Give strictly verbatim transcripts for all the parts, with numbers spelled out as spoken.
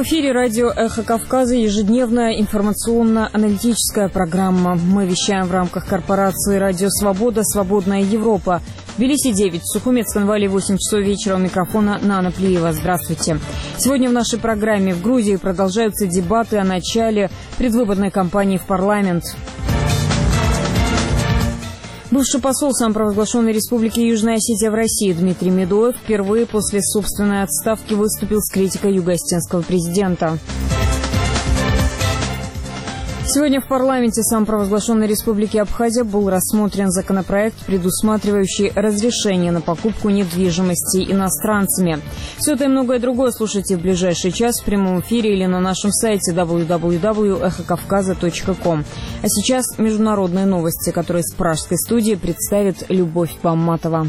В эфире радио «Эхо Кавказа» ежедневная информационно-аналитическая программа. Мы вещаем в рамках корпорации «Радио Свобода. Свободная Европа». В Тбилиси девять, в Сухумецком вале восемь часов вечера. У микрофона Нана Плиева. Здравствуйте. Сегодня в нашей программе в Грузии продолжаются дебаты о начале предвыборной кампании в парламент. Бывший посол самопровозглашенной Республики Южная Осетия в России Дмитрий Медоев впервые после собственной отставки выступил с критикой юго-осетинского президента. Сегодня в парламенте самопровозглашенной Республики Абхазия был рассмотрен законопроект, предусматривающий разрешение на покупку недвижимости иностранцами. Все это и многое другое слушайте в ближайший час в прямом эфире или на нашем сайте дабл ю дабл ю дабл ю точка эхо кавказа точка ком. А сейчас международные новости, которые с пражской студии представит Любовь Бамматова.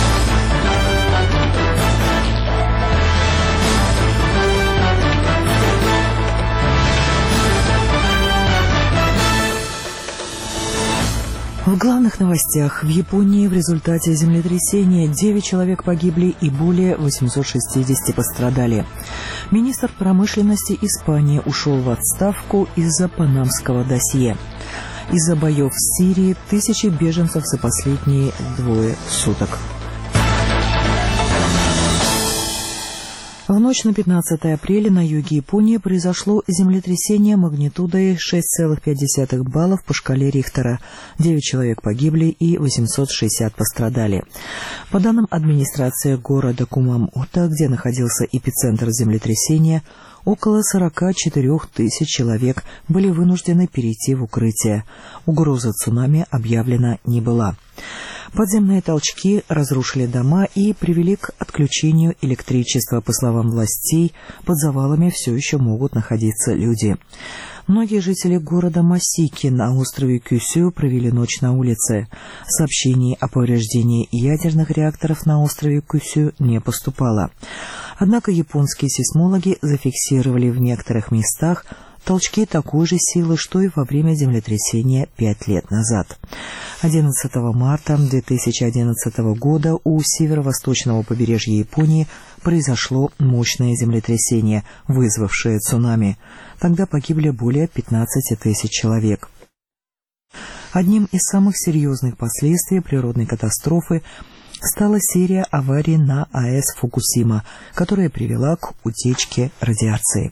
В главных новостях. В Японии в результате землетрясения девять человек погибли и более восьмисот шестидесяти пострадали. Министр промышленности Испании ушел в отставку из-за панамского досье. Из-за боев в Сирии тысячи беженцев за последние двое суток. В ночь на пятнадцатое апреля на юге Японии произошло землетрясение магнитудой шесть целых пять десятых баллов по шкале Рихтера. Девять человек погибли и восемьсот шестьдесят пострадали. По данным администрации города Кумамото, где находился эпицентр землетрясения, около сорока четырёх тысяч человек были вынуждены перейти в укрытие. Угроза цунами объявлена не была. Подземные толчки разрушили дома и привели к отключению электричества. По словам властей, под завалами все еще могут находиться люди. Многие жители города Масики на острове Кюсю провели ночь на улице. Сообщений о повреждении ядерных реакторов на острове Кюсю не поступало. Однако японские сейсмологи зафиксировали в некоторых местах толчки такой же силы, что и во время землетрясения пять лет назад. одиннадцатого марта две тысячи одиннадцатого года у северо-восточного побережья Японии произошло мощное землетрясение, вызвавшее цунами. Тогда погибли более пятнадцати тысяч человек. Одним из самых серьезных последствий природной катастрофы стала серия аварий на АЭС Фукусима, которая привела к утечке радиации.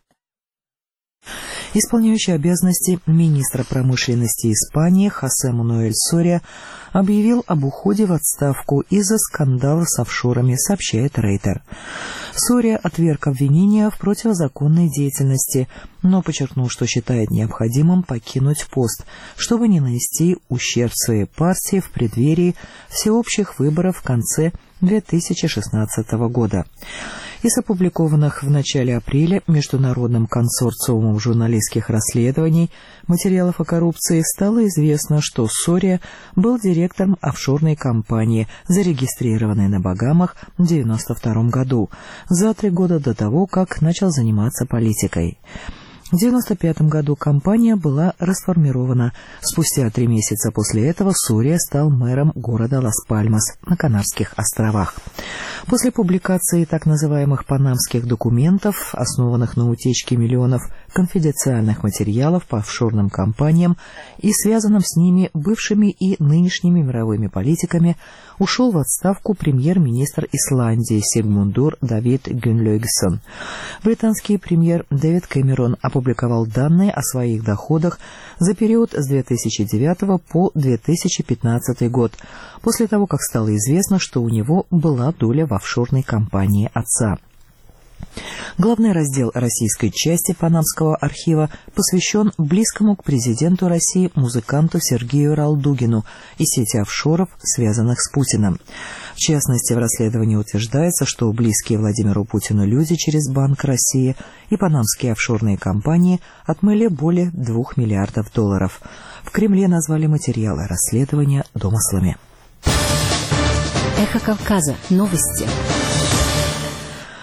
Исполняющий обязанности министра промышленности Испании Хосе Мануэль Сория объявил об уходе в отставку из-за скандала с офшорами, сообщает Рейтер. Сория отверг обвинения в противозаконной деятельности, но подчеркнул, что считает необходимым покинуть пост, чтобы не нанести ущерб своей партии в преддверии всеобщих выборов в конце две тысячи шестнадцатого года. Из опубликованных в начале апреля Международным консорциумом журналистских расследований материалов о коррупции стало известно, что Сория был директором офшорной компании, зарегистрированной на Багамах в девяносто втором году, за три года до того, как начал заниматься политикой. В девяносто пятом году компания была расформирована. Спустя три месяца после этого Сория стал мэром города Лас-Пальмас на Канарских островах. После публикации так называемых панамских документов, основанных на утечке миллионов конфиденциальных материалов по офшорным компаниям и связанным с ними бывшими и нынешними мировыми политиками, ушел в отставку премьер-министр Исландии Сигмундур Давид Гюнлёгсон. Британский премьер Дэвид Кэмерон опубликовал данные о своих доходах за период с две тысячи девятого по две тысячи пятнадцатый год, после того, как стало известно, что у него была доля в офшорной компании отца. Главный раздел российской части Панамского архива посвящен близкому к президенту России музыканту Сергею Ралдугину и сети офшоров, связанных с Путиным. В частности, в расследовании утверждается, что близкие Владимиру Путину люди через Банк России и панамские офшорные компании отмыли более двух миллиардов долларов. В Кремле назвали материалы расследования домыслами. Эхо Кавказа. Новости.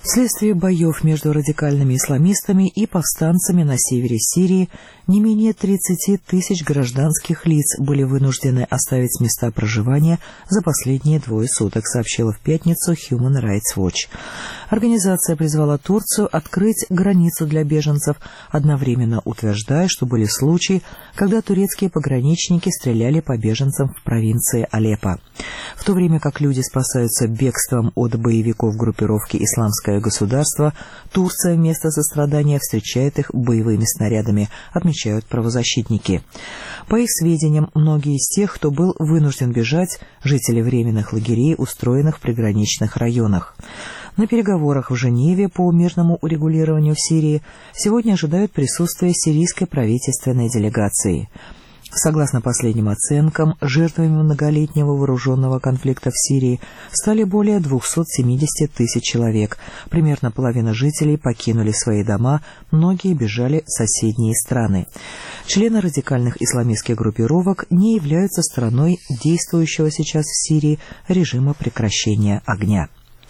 Вследствие боев между радикальными исламистами и повстанцами на севере Сирии не менее тридцати тысяч гражданских лиц были вынуждены оставить места проживания за последние двое суток, сообщила в пятницу Human Rights Watch. Организация призвала Турцию открыть границу для беженцев, одновременно утверждая, что были случаи, когда турецкие пограничники стреляли по беженцам в провинции Алеппо. В то время как люди спасаются бегством от боевиков группировки «Исламское государство», Турция вместо сострадания встречает их боевыми снарядами, отмечают правозащитники. По их сведениям, многие из тех, кто был вынужден бежать, жители временных лагерей, устроенных в приграничных районах. На переговорах в Женеве по мирному урегулированию в Сирии сегодня ожидают присутствия сирийской правительственной делегации. Согласно последним оценкам, жертвами многолетнего вооруженного конфликта в Сирии стали более двухсот семидесяти тысяч человек. Примерно половина жителей покинули свои дома, многие бежали в соседние страны. Члены радикальных исламистских группировок не являются стороной действующего сейчас в Сирии режима прекращения огня.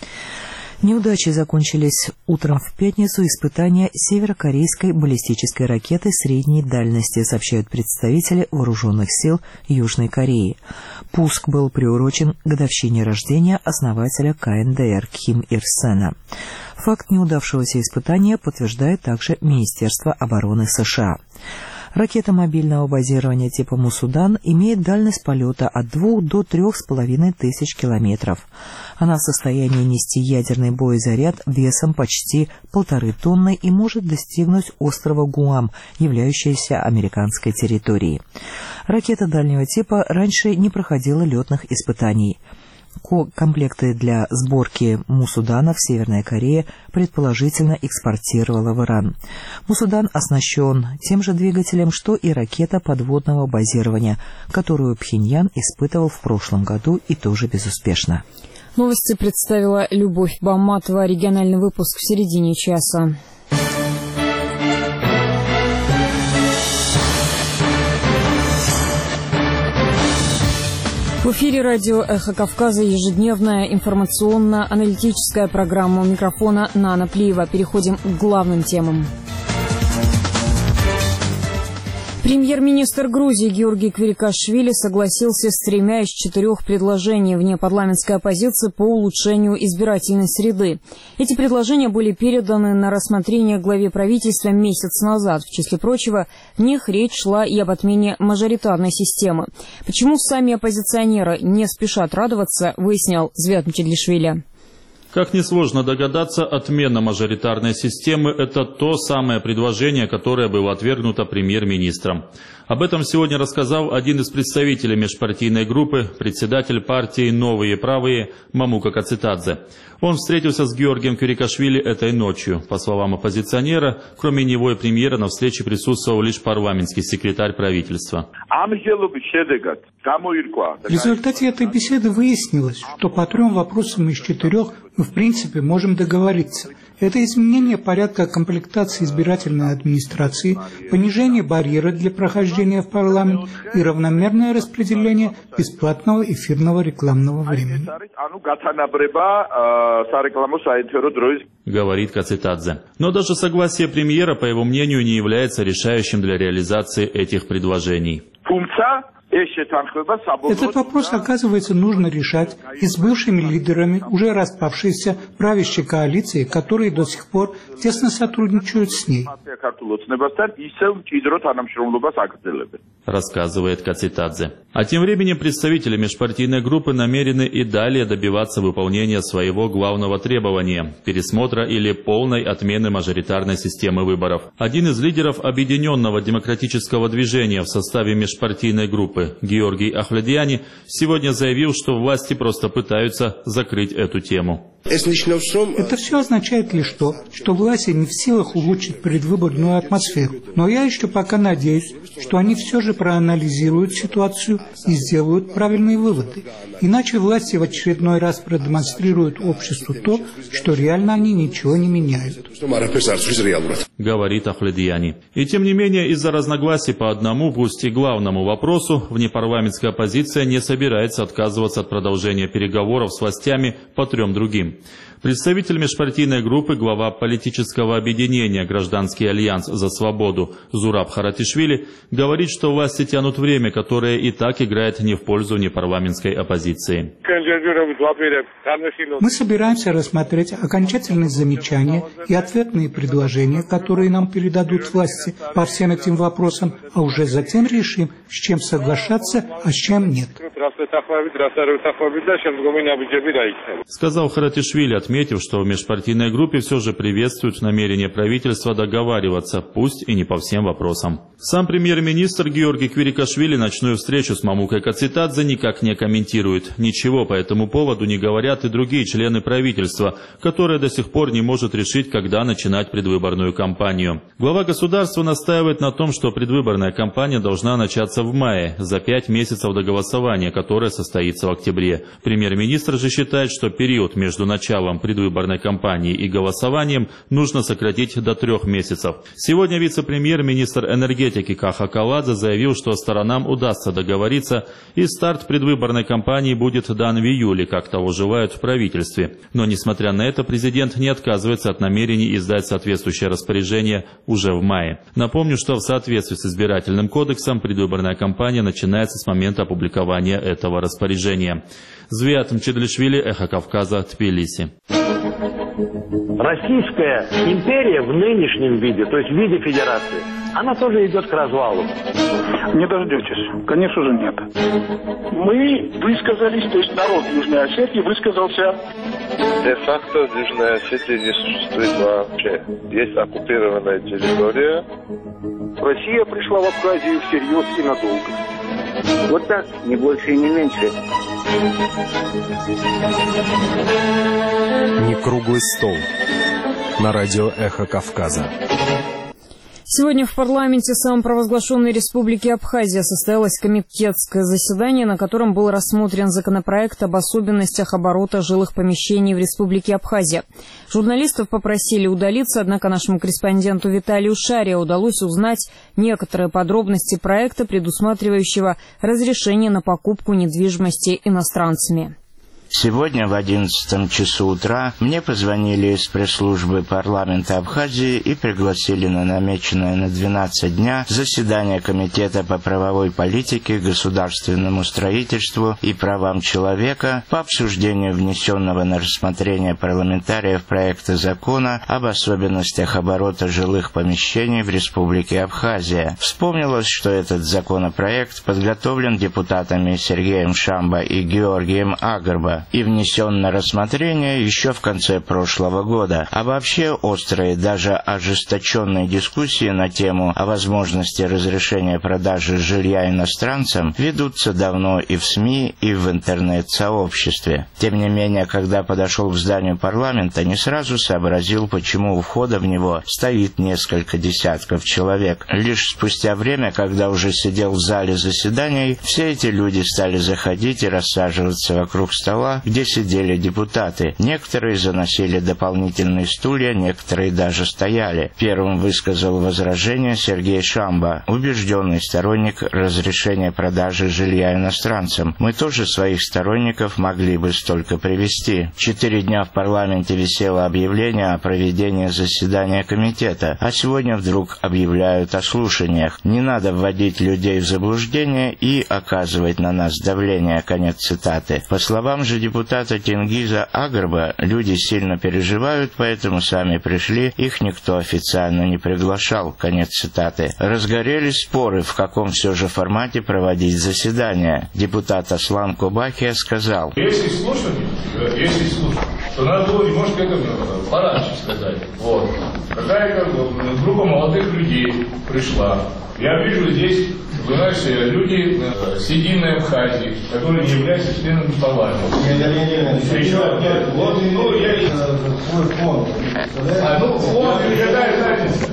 Неудачи закончились утром в пятницу испытания северокорейской баллистической ракеты средней дальности, сообщают представители вооруженных сил Южной Кореи. Пуск был приурочен к годовщине рождения основателя ка эн дэ эр Ким Ир Сена. Факт неудавшегося испытания подтверждает также Министерство обороны США. Ракета мобильного базирования типа Мусудан имеет дальность полета от двух до трех с половиной тысяч километров. Она в состоянии нести ядерный боезаряд весом почти полторы тонны и может достигнуть острова Гуам, являющегося американской территорией. Ракета дальнего типа раньше не проходила летных испытаний. Комплекты для сборки Мусуданов Северная Корея предположительно экспортировала в Иран. Мусудан оснащен тем же двигателем, что и ракета подводного базирования, которую Пхеньян испытывал в прошлом году и тоже безуспешно. Новости представила Любовь Баматова. Региональный выпуск в середине часа. В эфире радио «Эхо Кавказа» ежедневная информационно-аналитическая программа. У микрофона Нана Плиева. Переходим к главным темам. Премьер-министр Грузии Георгий Квирикашвили согласился с тремя из четырех предложений внепарламентской оппозиции по улучшению избирательной среды. Эти предложения были переданы на рассмотрение главе правительства месяц назад. В числе прочего, в них речь шла и об отмене мажоритарной системы. Почему сами оппозиционеры не спешат радоваться, выяснял Звят Мчедлишвили. Как несложно догадаться, отмена мажоритарной системы – это то самое предложение, которое было отвергнуто премьер-министром. Об этом сегодня рассказал один из представителей межпартийной группы, председатель партии «Новые правые» Мамука Кацитадзе. Он встретился с Георгием Квирикашвили этой ночью. По словам оппозиционера, кроме него и премьера на встрече присутствовал лишь парламентский секретарь правительства. В результате этой беседы выяснилось, что по трем вопросам из четырех мы в принципе можем договориться. Это изменение порядка комплектации избирательной администрации, понижение барьера для прохождения в парламент и равномерное распределение бесплатного эфирного рекламного времени. Говорит Кацитадзе. Но даже согласие премьера, по его мнению, не является решающим для реализации этих предложений. Этот вопрос, оказывается, нужно решать и с бывшими лидерами уже распавшейся правящей коалиции, которые до сих пор тесно сотрудничают с ней. Рассказывает Кацитадзе. А тем временем представители межпартийной группы намерены и далее добиваться выполнения своего главного требования – пересмотра или полной отмены мажоритарной системы выборов. Один из лидеров Объединенного демократического движения в составе межпартийной группы Георгий Ахледиани сегодня заявил, что власти просто пытаются закрыть эту тему. Это все означает лишь то, что власти не в силах улучшить предвыборную атмосферу. Но я еще пока надеюсь, что они все же проанализируют ситуацию и сделают правильные выводы. Иначе власти в очередной раз продемонстрируют обществу то, что реально они ничего не меняют. Говорит Ахледиани. И тем не менее, из-за разногласий по одному, пусть и главному вопросу, внепарламентская оппозиция не собирается отказываться от продолжения переговоров с властями по трем другим. России. Представитель межпартийной группы, глава политического объединения «Гражданский альянс за свободу» Зураб Харатишвили говорит, что власти тянут время, которое и так играет не в пользу непарламентской оппозиции. Мы собираемся рассмотреть окончательные замечания и ответные предложения, которые нам передадут власти по всем этим вопросам, а уже затем решим, с чем соглашаться, а с чем нет. Сказал Харатишвили, отметив, что в межпартийной группе все же приветствуют намерение правительства договариваться, пусть и не по всем вопросам. Сам премьер-министр Георгий Квирикашвили ночную встречу с Мамукой Кацитадзе никак не комментирует. Ничего по этому поводу не говорят и другие члены правительства, которое до сих пор не может решить, когда начинать предвыборную кампанию. Глава государства настаивает на том, что предвыборная кампания должна начаться в мае, за пять месяцев до голосования, которое состоится в октябре. Премьер-министр же считает, что период между началом предвыборной кампании и голосованием нужно сократить до трех месяцев. Сегодня вице-премьер-министр энергетики Каха Каладзе заявил, что сторонам удастся договориться, и старт предвыборной кампании будет дан в июле, как того желают в правительстве. Но, несмотря на это, президент не отказывается от намерений издать соответствующее распоряжение уже в мае. Напомню, что в соответствии с избирательным кодексом предвыборная кампания начинается с момента опубликования этого распоряжения. Звиат Мчедлишвили, Эхо Кавказа, Тбилиси. Российская империя в нынешнем виде, то есть в виде федерации, она тоже идет к развалу. Не дождетесь. Конечно же нет. Мы высказались, то есть народ Южной Осетии высказался. Де-факто Южная Осетия не существует вообще. Есть оккупированная территория. Россия пришла в Абхазию всерьез и надолго. Вот так, не больше и не меньше. Не круглый стол. На радио «Эхо Кавказа». Сегодня в парламенте самопровозглашенной Республики Абхазия состоялось комитетское заседание, на котором был рассмотрен законопроект об особенностях оборота жилых помещений в Республике Абхазия. Журналистов попросили удалиться, однако нашему корреспонденту Виталию Шаре удалось узнать некоторые подробности проекта, предусматривающего разрешение на покупку недвижимости иностранцами. Сегодня в одиннадцатом часу утра мне позвонили из пресс-службы парламента Абхазии и пригласили на намеченное на двенадцать дня заседание Комитета по правовой политике, государственному строительству и правам человека по обсуждению внесенного на рассмотрение парламентариев проекта закона об особенностях оборота жилых помещений в Республике Абхазия. Вспомнилось, что этот законопроект подготовлен депутатами Сергеем Шамбо и Георгием Агарбо и внесен на рассмотрение еще в конце прошлого года. А вообще острые, даже ожесточенные дискуссии на тему о возможности разрешения продажи жилья иностранцам ведутся давно и в СМИ, и в интернет-сообществе. Тем не менее, когда подошел к зданию парламента, не сразу сообразил, почему у входа в него стоит несколько десятков человек. Лишь спустя время, когда уже сидел в зале заседаний, все эти люди стали заходить и рассаживаться вокруг стола, где сидели депутаты. Некоторые заносили дополнительные стулья, некоторые даже стояли. Первым высказал возражение Сергей Шамбо, убежденный сторонник разрешения продажи жилья иностранцам. Мы тоже своих сторонников могли бы столько привести. Четыре дня в парламенте висело объявление о проведении заседания комитета, а сегодня вдруг объявляют о слушаниях. Не надо вводить людей в заблуждение и оказывать на нас давление. Конец цитаты. По словам же депутата Тенгиза Агарба, люди сильно переживают, поэтому сами пришли, их никто официально не приглашал. Конец цитаты. Разгорелись споры, в каком все же формате проводить заседание. Депутат Аслан Кубахия сказал: Если слушать, если слушать, то надо было немножко это пораньше сказать. Вот. Какая-то группа молодых людей пришла. Я вижу здесь, вы знаете, люди э, с единой Абхазии, которые не являются членами парламента. Нет, нет, нет, еще нет. Вот, ну, я... Свой фонд. А, ну, фонд, какая разница?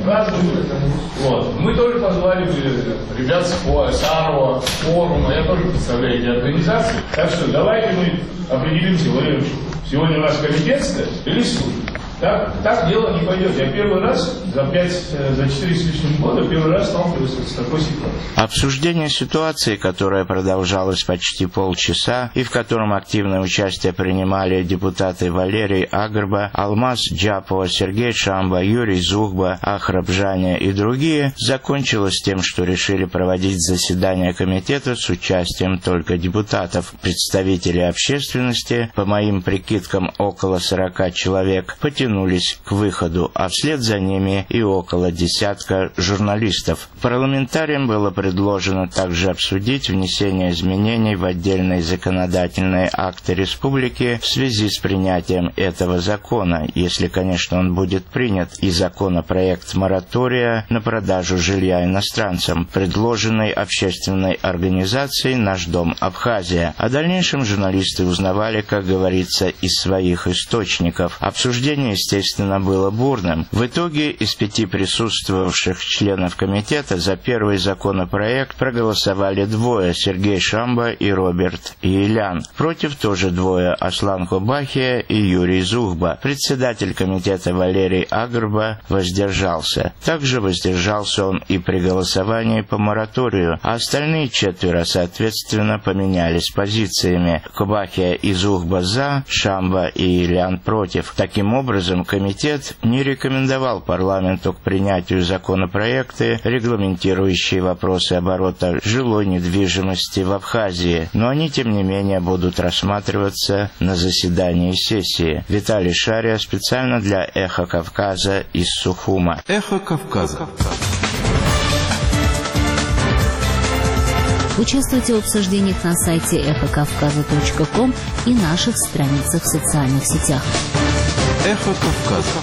Вот. Мы тоже позвали ребят с Сарова, форума, я тоже представляю эти организации. Так что давайте мы определимся, Валерий Ильич, сегодня у нас комитетская или служба? Так, так дело не пойдет. Я первый раз за пять, за четыре с лишним года первый раз сталкиваюсь с такой ситуацией. Обсуждение ситуации, которое продолжалось почти полчаса и в котором активное участие принимали депутаты Валерий Агрба, Алмаз Джапова, Сергей Шамба, Юрий Зухба, Ахраб Жаня и другие, закончилось тем, что решили проводить заседание комитета с участием только депутатов. Представители общественности, по моим прикидкам около сорока человек, потянулись к выходу, а вслед за ними и около десятка журналистов. Парламентариям было предложено также обсудить внесение изменений в отдельные законодательные акты республики в связи с принятием этого закона, если, конечно, он будет принят, и законопроект моратория на продажу жилья иностранцам, предложенный общественной организацией «Наш дом Абхазия». О дальнейшем журналисты узнавали, как говорится, из своих источников. Обсуждение, естественно, было бурным. В итоге из пяти присутствовавших членов комитета за первый законопроект проголосовали двое — Сергей Шамба и Роберт Иелян. Против тоже двое — Аслан Кубахия и Юрий Зухба. Председатель комитета Валерий Агрба воздержался. Также воздержался он и при голосовании по мораторию, а остальные четверо, соответственно, поменялись позициями. Кубахия и Зухба за, Шамба и Иелян против. Таким образом, комитет не рекомендовал парламенту к принятию законопроекты, регламентирующие вопросы оборота жилой недвижимости в Абхазии, но они, тем не менее, будут рассматриваться на заседании сессии. Виталий Шария специально для «Эхо Кавказа» из Сухума. «Эхо Кавказа». Участвуйте в обсуждениях на сайте эхо кавказа точка ком и наших страницах в социальных сетях. «Эхо Кавказа».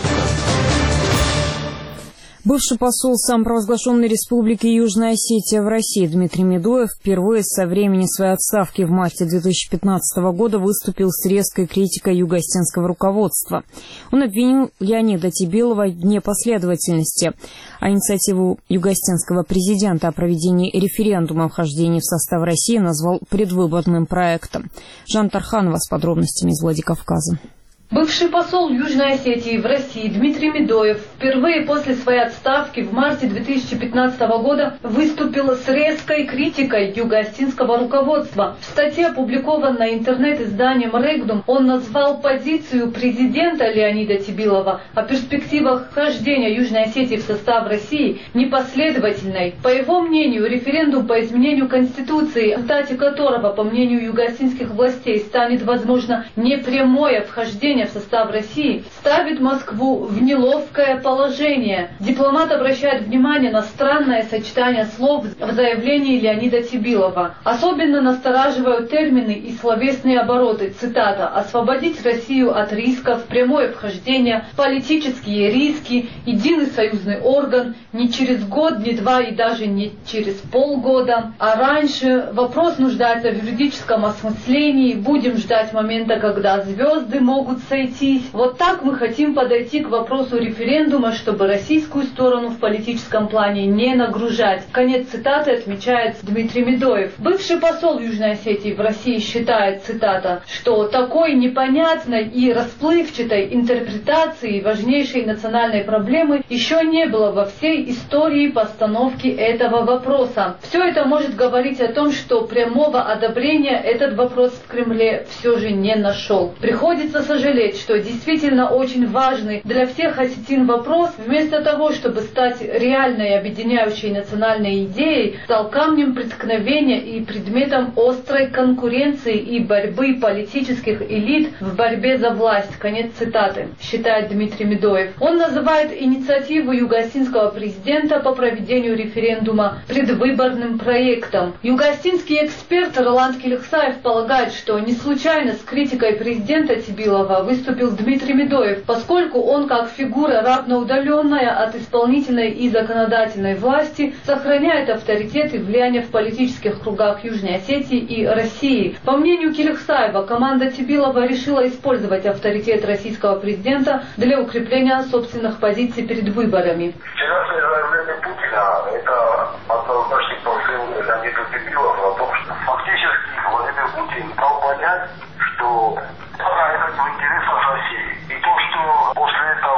Бывший посол самопровозглашенной республики Южная Осетия в России Дмитрий Медоев впервые со времени своей отставки в марте две тысячи пятнадцатого года выступил с резкой критикой юго-осетинского руководства. Он обвинил Леонида Тибилова в непоследовательности, а инициативу юго-осетинского президента о проведении референдума о вхождении в состав России назвал предвыборным проектом. Жан Тарханова с подробностями из Владикавказа. Бывший посол Южной Осетии в России Дмитрий Медоев впервые после своей отставки в марте две тысячи пятнадцатого года выступил с резкой критикой юго-осетинского руководства. В статье, опубликованной интернет-изданием «Регдум», он назвал позицию президента Леонида Тибилова о перспективах вхождения Южной Осетии в состав России непоследовательной. По его мнению, референдум по изменению Конституции, в результате которого, по мнению юго-осетинских властей, станет возможно непрямое вхождение в состав России, ставит Москву в неловкое положение. Дипломат обращает внимание на странное сочетание слов в заявлении Леонида Тибилова. Особенно настораживают термины и словесные обороты. Цитата: «освободить Россию от рисков, прямое вхождение, политические риски, единый союзный орган, не через год, не два и даже не через полгода, а раньше. Вопрос нуждается в юридическом осмыслении. Будем ждать момента, когда звезды могут сойтись». Вот так мы хотим подойти к вопросу референдума, чтобы российскую сторону в политическом плане не нагружать. Конец цитаты отмечает Дмитрий Медоев. Бывший посол Южной Осетии в России считает, цитата, что такой непонятной и расплывчатой интерпретации важнейшей национальной проблемы еще не было во всей истории постановки этого вопроса. Все это может говорить о том, что прямого одобрения этот вопрос в Кремле все же не нашел. Приходится сожалеть, что действительно очень важный для всех осетин вопрос, вместо того, чтобы стать реальной объединяющей национальной идеей, стал камнем преткновения и предметом острой конкуренции и борьбы политических элит в борьбе за власть. Конец цитаты, считает Дмитрий Медоев. Он называет инициативу юго-осетинского президента по проведению референдума предвыборным проектом. Юго-осетинский эксперт Роланд Келихсаев полагает, что не случайно с критикой президента Тибилова выступил Дмитрий Медоев, поскольку он, как фигура равноудаленная от исполнительной и законодательной власти, сохраняет авторитет и влияние в политических кругах Южной Осетии и России. По мнению Келихсаева, команда Тибилова решила использовать авторитет российского президента для укрепления собственных позиций перед выборами. Вчерашнее заявление Путина – это однозначный посыл Леонида Тибилова о том, что фактически Владимир Путин дал понять, что это в интересах России. И то, что после этого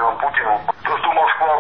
Владимиром Путиным. То, что Москва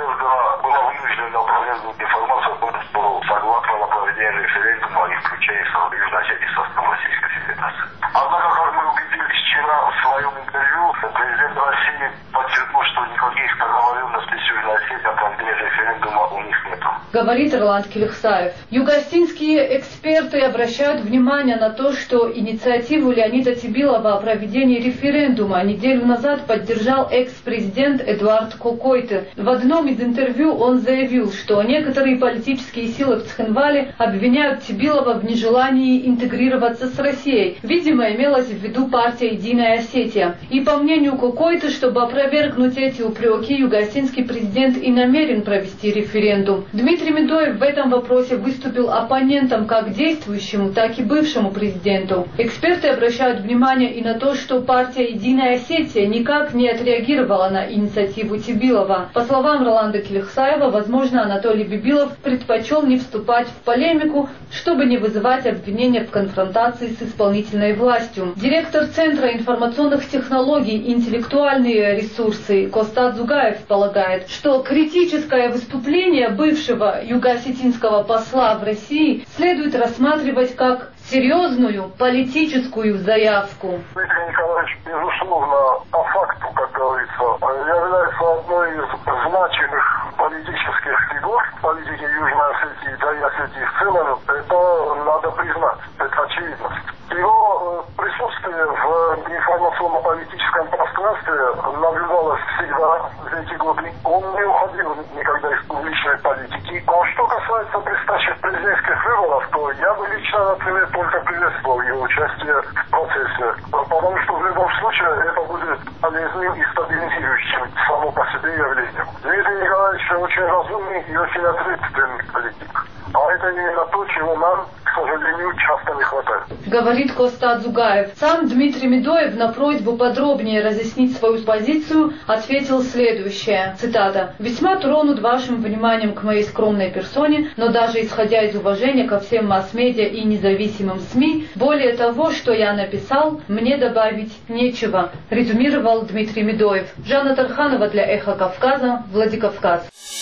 была вынуждена опровергнуть информацию о том, что согласно на проведение референдума их включает Южная Осетия в состав Российской Федерации. Однако, как мы убедились вчера в своем интервью, президент России подчеркнул, что никаких договоренностей с Южной Осетией о проведении референдума у них нет. Говорит Ирланд Келихсаев. Югостинские эксперты обращают внимание на то, что инициативу Леонида Тибилова о проведении референдума неделю назад поддержал экс-президент Эдуард Кокойты. В одном из интервью он заявил, что некоторые политические силы в Цхинвале обвиняют Тибилова в нежелании интегрироваться с Россией. Видимо, имелось в виду партия «Единая Осетия». И по мнению Кокойты, чтобы опровергнуть эти упреки, югостинский президент и намерен провести референдум. Дмитрий Медоев в этом вопросе выступил оппонентом как действующему, так и бывшему президенту. Эксперты обращают внимание и на то, что партия «Единая Осетия» никак не отреагировала на инициативу Тибилова. По словам Роланда Келихсаева, возможно, Анатолий Бибилов предпочел не вступать в полемику, чтобы не вызывать обвинения в конфронтации с исполнительной властью. Директор Центра информационных технологий и интеллектуальные ресурсы Костад Зугаев полагает, что критическое выступление бывшего юго-осетинского посла в России следует рассматривать как серьезную политическую заявку. Дмитрий Николаевич, безусловно, по факту, как говорится, является одной из значимых политических фигур политики Южной Осетии, да и Осетии в целом. Это надо признать, это очевидность. Его присутствие в информационно-политическом пространстве наблюдалось всегда за эти годы. Он не уходил никогда из публичной политики. А что касается предстоящих президентских выборов, то я бы лично, например, только приветствовал его участие в процессе. Потому что в любом случае это будет полезным и стабилизирующим само по себе явлением. Дмитрий Николаевич очень разумный и очень ответственный политик. А это именно то, чего нам, к сожалению, часто не хватает. Говорит Костад Зугаев. Сам Дмитрий Медоев на просьбу подробнее разъяснить свою позицию ответил следующее, цитата: «Весьма тронут вашим вниманием к моей скромной персоне, но даже исходя из уважения ко всем масс-медиа и независимым СМИ, более того, что я написал, мне добавить нечего», резюмировал Дмитрий Медоев. Жанна Тарханова для «Эхо Кавказа», Владикавказ.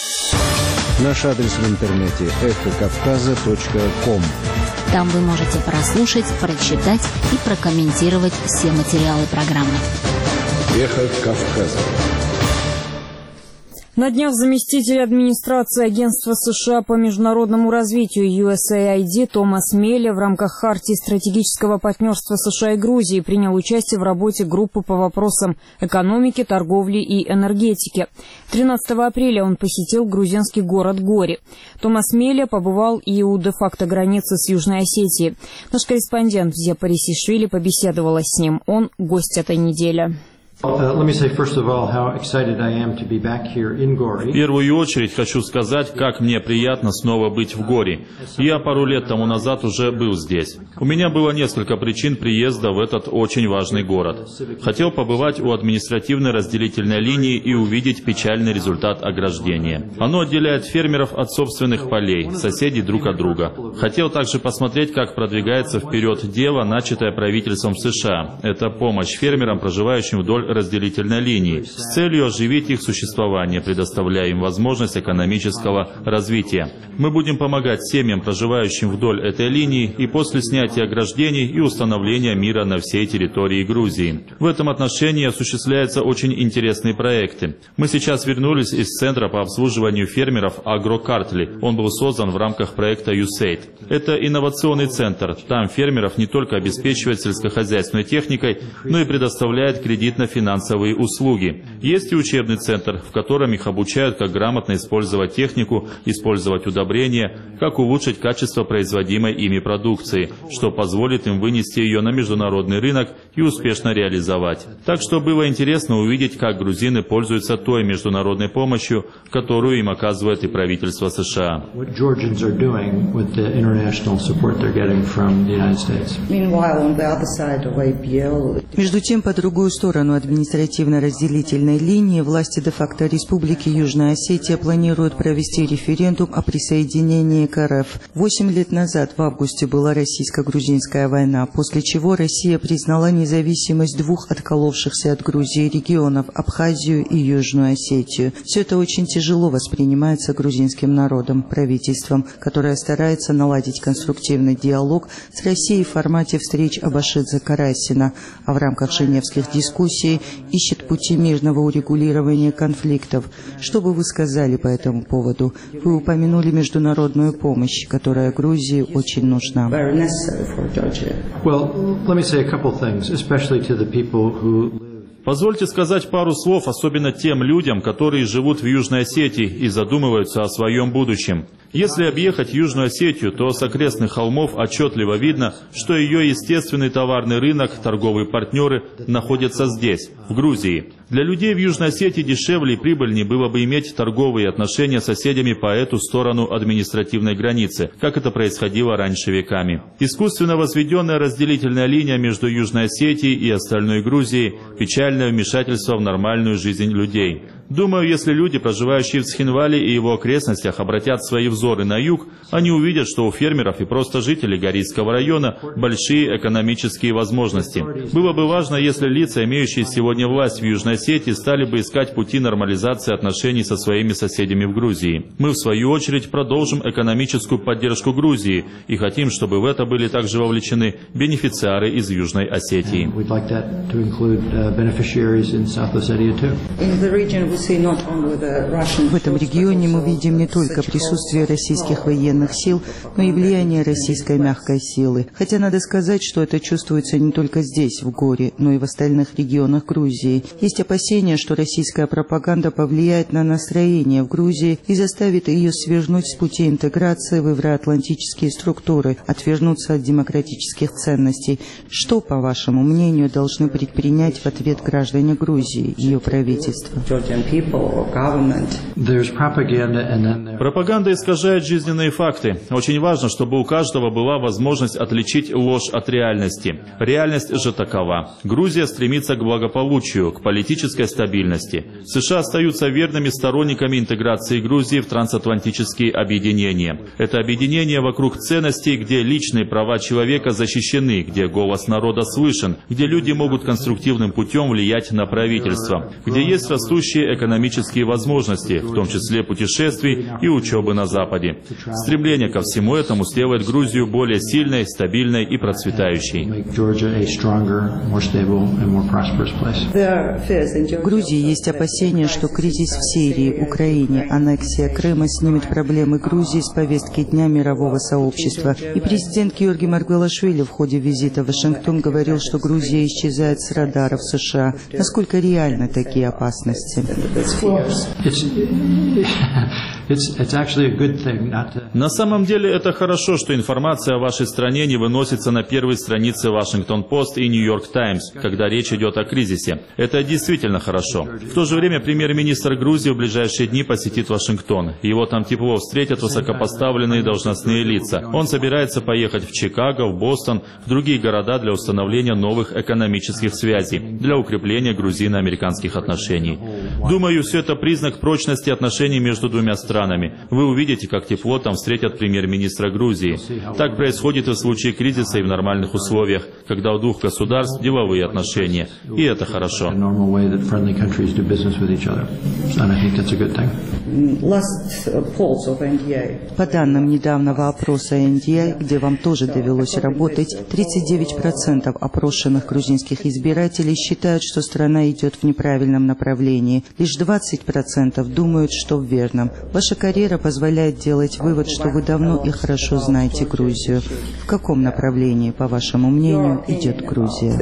Наш адрес в интернете эхо кавказа точка ком. Там вы можете прослушать, прочитать и прокомментировать все материалы программы. Эхо Кавказа. На днях заместитель администрации Агентства США по международному развитию ю эс эй ай ди Томас Мелле в рамках Хартии стратегического партнерства США и Грузии принял участие в работе группы по вопросам экономики, торговли и энергетики. тринадцатого апреля он посетил грузинский город Гори. Томас Мелле побывал и у де-факто границы с Южной Осетией. Наш корреспондент Зия Парисишвили побеседовала с ним. Он гость этой недели. В первую очередь хочу сказать, как мне приятно снова быть в Гори. Я пару лет тому назад уже был здесь. У меня было несколько причин приезда в этот очень важный город. Хотел побывать у административной разделительной линии и увидеть печальный результат ограждения. Оно отделяет фермеров от собственных полей, соседей друг от друга. Хотел также посмотреть, как продвигается вперед дело, начатое правительством США. Это помощь фермерам, проживающим вдоль разделительной линии, с целью оживить их существование, предоставляя им возможность экономического развития. Мы будем помогать семьям, проживающим вдоль этой линии, и после снятия ограждений и установления мира на всей территории Грузии. В этом отношении осуществляются очень интересные проекты. Мы сейчас вернулись из Центра по обслуживанию фермеров «Агрокартли». Он был создан в рамках проекта ю сэйд. Это инновационный центр. Там фермеров не только обеспечивают сельскохозяйственной техникой, но и предоставляют кредитно-финансовые финансовые услуги. Есть и учебный центр, в котором их обучают, как грамотно использовать технику, использовать удобрения, как улучшить качество производимой ими продукции, что позволит им вынести ее на международный рынок и успешно реализовать. Так что было интересно увидеть, как грузины пользуются той международной помощью, которую им оказывает и правительство США. Между тем, по другую сторону от административно-разделительной линии власти де-факто Республики Южная Осетия планируют провести референдум о присоединении к эр эф. Восемь лет назад, в августе, была российско-грузинская война, после чего Россия признала независимость двух отколовшихся от Грузии регионов – Абхазию и Южную Осетию. Все это очень тяжело воспринимается грузинским народом, правительством, которое старается наладить конструктивный диалог с Россией в формате встреч Абашидзе-Карасина, а в рамках женевских дискуссий ищет пути мирного урегулирования конфликтов. Что бы вы сказали по этому поводу? Вы упомянули международную помощь, которая Грузии очень нужна. Позвольте сказать пару слов, особенно тем людям, которые живут в Южной Осетии и задумываются о своем будущем. Если объехать Южную Осетию, то с окрестных холмов отчетливо видно, что ее естественный товарный рынок, торговые партнеры находятся здесь, в Грузии. Для людей в Южной Осетии дешевле и прибыльнее было бы иметь торговые отношения с соседями по эту сторону административной границы, как это происходило раньше веками. Искусственно возведенная разделительная линия между Южной Осетией и остальной Грузией – печальное вмешательство в нормальную жизнь людей. Думаю, если люди, проживающие в Цхинвале и его окрестностях, обратят свои взоры на юг, они увидят, что у фермеров и просто жителей Горийского района большие экономические возможности. Было бы важно, если лица, имеющие сегодня власть в Южной Осетии, стали бы искать пути нормализации отношений со своими соседями в Грузии. Мы, в свою очередь, продолжим экономическую поддержку Грузии и хотим, чтобы в это были также вовлечены бенефициары из Южной Осетии. В этом регионе мы видим не только присутствие российских военных сил, но и влияние российской мягкой силы. Хотя надо сказать, что это чувствуется не только здесь, в Горе, но и в остальных регионах Грузии. Есть опасения, что российская пропаганда повлияет на настроение в Грузии и заставит ее свернуть с пути интеграции в евроатлантические структуры, отвернуться от демократических ценностей. Что, по вашему мнению, должны предпринять в ответ граждане Грузии, ее правительство? Пропаганда искажает жизненные факты. Очень важно, чтобы у каждого была возможность отличить ложь от реальности. Реальность же такова. Грузия стремится к благополучию, к политической стабильности. США остаются верными сторонниками интеграции Грузии в трансатлантические объединения. Это объединение вокруг ценностей, где личные права человека защищены, где голос народа слышен, где люди могут конструктивным путем влиять на правительство, где есть растущие экономические возможности, в том числе путешествий и учебы на Западе. Стремление ко всему этому сделает Грузию более сильной, стабильной и процветающей. В Грузии есть опасения, что кризис в Сирии, Украине, аннексия Крыма снимет проблемы Грузии с повестки дня мирового сообщества. И президент Георгий Маргвелашвили в ходе визита в Вашингтон говорил, что Грузия исчезает с радаров США. Насколько реальны такие опасности? На самом деле это хорошо, что информация о вашей стране не выносится на первые страницы Вашингтон-Пост и Нью-Йорк Таймс, когда речь идет о кризисе. Это действительно хорошо. В то же время премьер-министр Грузии в ближайшие дни посетит Вашингтон. Его там тепло встретят высокопоставленные должностные лица. Он собирается поехать в Чикаго, в Бостон, в другие города для установления новых экономических связей, для укрепления грузино-американских отношений. Думаю, все это признак прочности отношений между двумя странами. Вы увидите, как тепло там встретят премьер-министра Грузии. Так происходит и в случае кризиса, и в нормальных условиях, когда у двух государств деловые отношения. И это хорошо. По данным недавнего опроса эн ди эй, где вам тоже довелось работать, тридцать девять процентов опрошенных грузинских избирателей считают, что страна идет в неправильном направлении. Лишь двадцать процентов думают, что в верном. Ваша карьера позволяет делать вывод, что вы давно и хорошо знаете Грузию. В каком направлении, по вашему мнению, идет Грузия?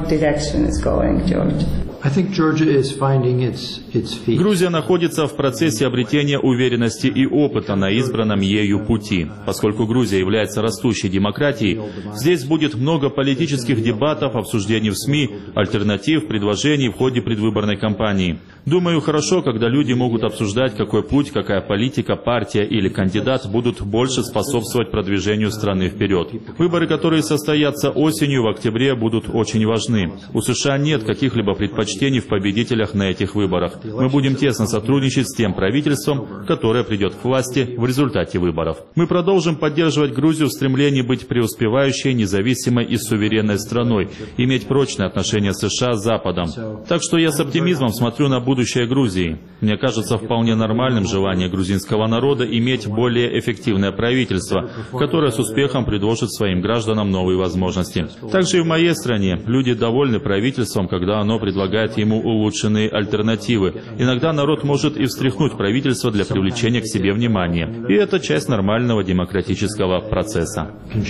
Грузия находится в процессе обретения уверенности и опыта на избранном ею пути. Поскольку Грузия является растущей демократией, здесь будет много политических дебатов, обсуждений в СМИ, альтернатив, предложений в ходе предвыборной кампании. Думаю, хорошо, когда люди могут обсуждать, какой путь, какая политика, партия или кандидат будут больше способствовать продвижению страны вперед. Выборы, которые состоятся осенью, в октябре, будут очень важны. У США нет каких-либо предпочтений предпочтений в победителях на этих выборах. Мы будем тесно сотрудничать с тем правительством, которое придет к власти в результате выборов. Мы продолжим поддерживать Грузию в стремлении быть преуспевающей, независимой и суверенной страной, иметь прочные отношения США с Западом. Так что я с оптимизмом смотрю на будущее Грузии. Мне кажется вполне нормальным желание грузинского народа иметь более эффективное правительство, которое с успехом предложит своим гражданам новые возможности. Также и в моей стране люди довольны правительством, когда оно предлагает ему улучшенные альтернативы. Иногда народ может и встряхнуть правительство для привлечения к себе внимания. И это часть нормального демократического процесса.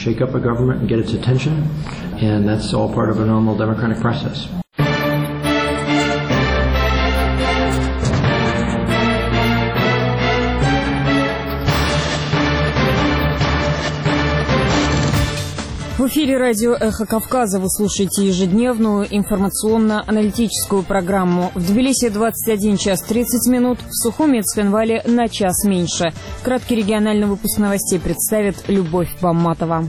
В эфире радио «Эхо Кавказа» вы слушаете ежедневную информационно-аналитическую программу. В Тбилиси двадцать один час тридцать минут, в Сухуми и Цхинвале на час меньше. Краткий региональный выпуск новостей представит Любовь Бамматова.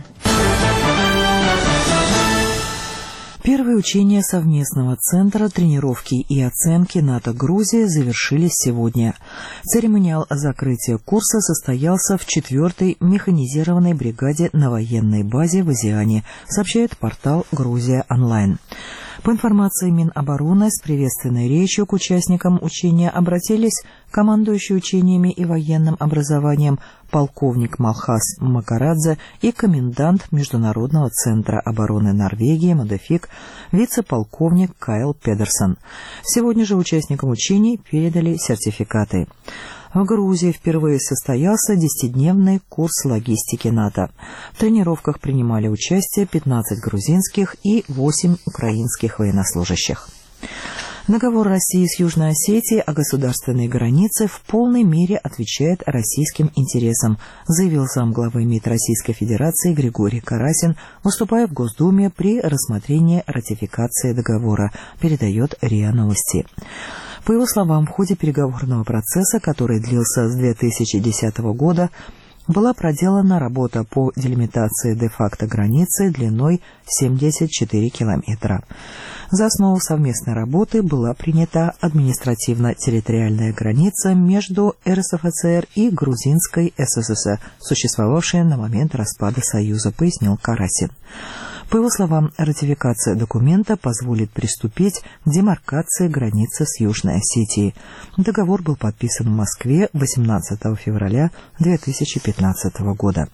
Первые учения совместного центра тренировки и оценки НАТО-Грузия завершились сегодня. Церемониал закрытия курса состоялся в четвёртой механизированной бригаде на военной базе в Азиане, сообщает портал «Грузия онлайн». По информации Минобороны, с приветственной речью к участникам учения обратились командующий учениями и военным образованием полковник Малхас Макарадзе и комендант Международного центра обороны Норвегии Модефик, вице-полковник Кайл Педерсон. Сегодня же участникам учений передали сертификаты. В Грузии впервые состоялся десятидневный курс логистики НАТО. В тренировках принимали участие пятнадцать грузинских и восемь украинских военнослужащих. Договор России с Южной Осетией о государственной границе в полной мере отвечает российским интересам, заявил замглавы МИД Российской Федерации Григорий Карасин, выступая в Госдуме при рассмотрении ратификации договора, передает РИА Новости. По его словам, в ходе переговорного процесса, который длился с две тысячи десятого года, была проделана работа по делимитации де-факто границы длиной семьдесят четыре километра. За основу совместной работы была принята административно-территориальная граница между РСФСР и Грузинской СССР, существовавшая на момент распада Союза, пояснил Карасин. По его словам, ратификация документа позволит приступить к демаркации границы с Южной Осетией. Договор был подписан в Москве восемнадцатого февраля две тысячи пятнадцатого года.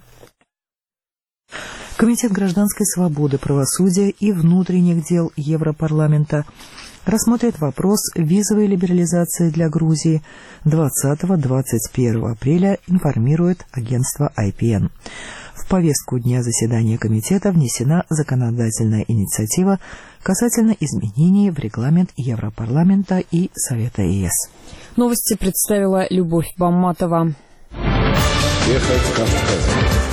Комитет гражданской свободы, правосудия и внутренних дел Европарламента рассмотрит вопрос визовой либерализации для Грузии двадцатого — двадцать первого апреля, информирует агентство ай пи эн. В повестку дня заседания комитета внесена законодательная инициатива касательно изменений в регламент Европарламента и Совета ЕС. Новости представила Любовь Бамматова. Ехать Кавказа.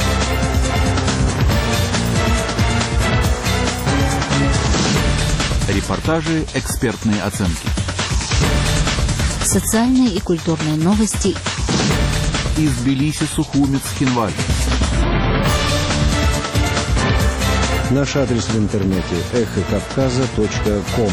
Репортажи, экспертные оценки. Социальные и культурные новости. Из Тбилиси, Сухуми, Цхинвали. Наш адрес в интернете эхо кавказа точка ком.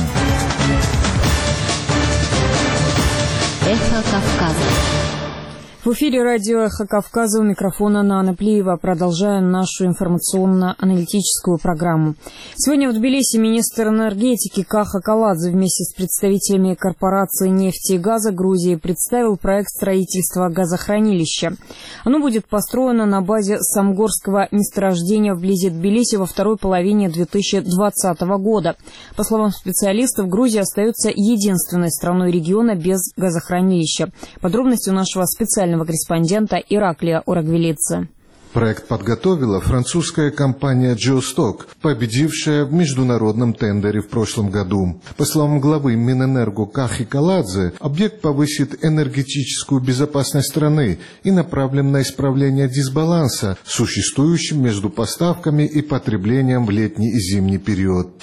Эхо Кавказа. В эфире радио «Эхо Кавказа», у микрофона Нана Плиева. Продолжаем нашу информационно-аналитическую программу. Сегодня в Тбилиси министр энергетики Каха Каладзе вместе с представителями корпорации нефти и газа Грузии представил проект строительства газохранилища. Оно будет построено на базе Самгорского месторождения вблизи Тбилиси во второй половине две тысячи двадцатого года. По словам специалистов, Грузия остается единственной страной региона без газохранилища. Подробности у нашего специального корреспондента Ираклия Орагвелидзе. Проект подготовила французская компания «Geostock», победившая в международном тендере в прошлом году. По словам главы Минэнерго Кахи Каладзе, объект повысит энергетическую безопасность страны и направлен на исправление дисбаланса, существующим между поставками и потреблением в летний и зимний период.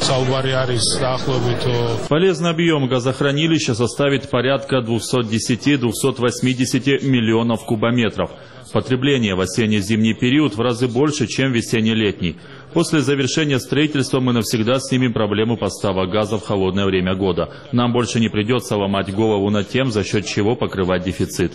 Полезный объем газохранилища составит порядка двести десять — двести восемьдесят миллионов кубометров. Потребление в осенне-зимний период в разы больше, чем в весенне-летний. После завершения строительства мы навсегда снимем проблему поставок газа в холодное время года. Нам больше не придется ломать голову над тем, за счет чего покрывать дефицит.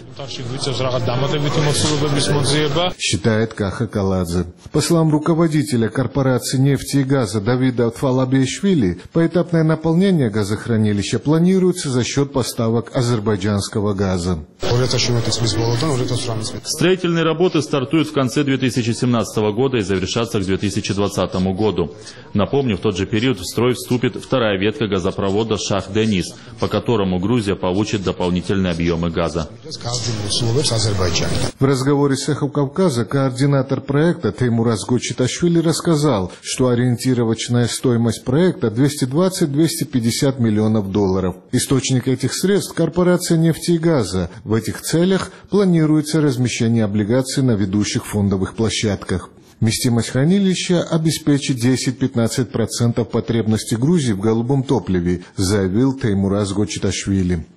Считает Каха Каладзе. По словам руководителя корпорации нефти и газа Давида Фалабиашвили, поэтапное наполнение газохранилища планируется за счет поставок азербайджанского газа. Строительные работы стартуют в конце две тысячи семнадцатого года и завершатся к две тысячи двадцатому году. Напомню, в тот же период в строй вступит вторая ветка газопровода Шах-Денис, по которому Грузия получит дополнительные объемы газа. В разговоре с «Эхо Кавказа» координатор проекта Теймураз Гочиташвили рассказал, что ориентировочная стоимость проекта двести двадцать — двести пятьдесят миллионов долларов. Источник этих средств – корпорация нефти и газа. В этих целях планируется размещение облигаций на ведущих фондовых площадках. Вместимость хранилища обеспечит десять-пятнадцать процентов потребностей Грузии в голубом топливе, заявил Теймураз Гочиташвили.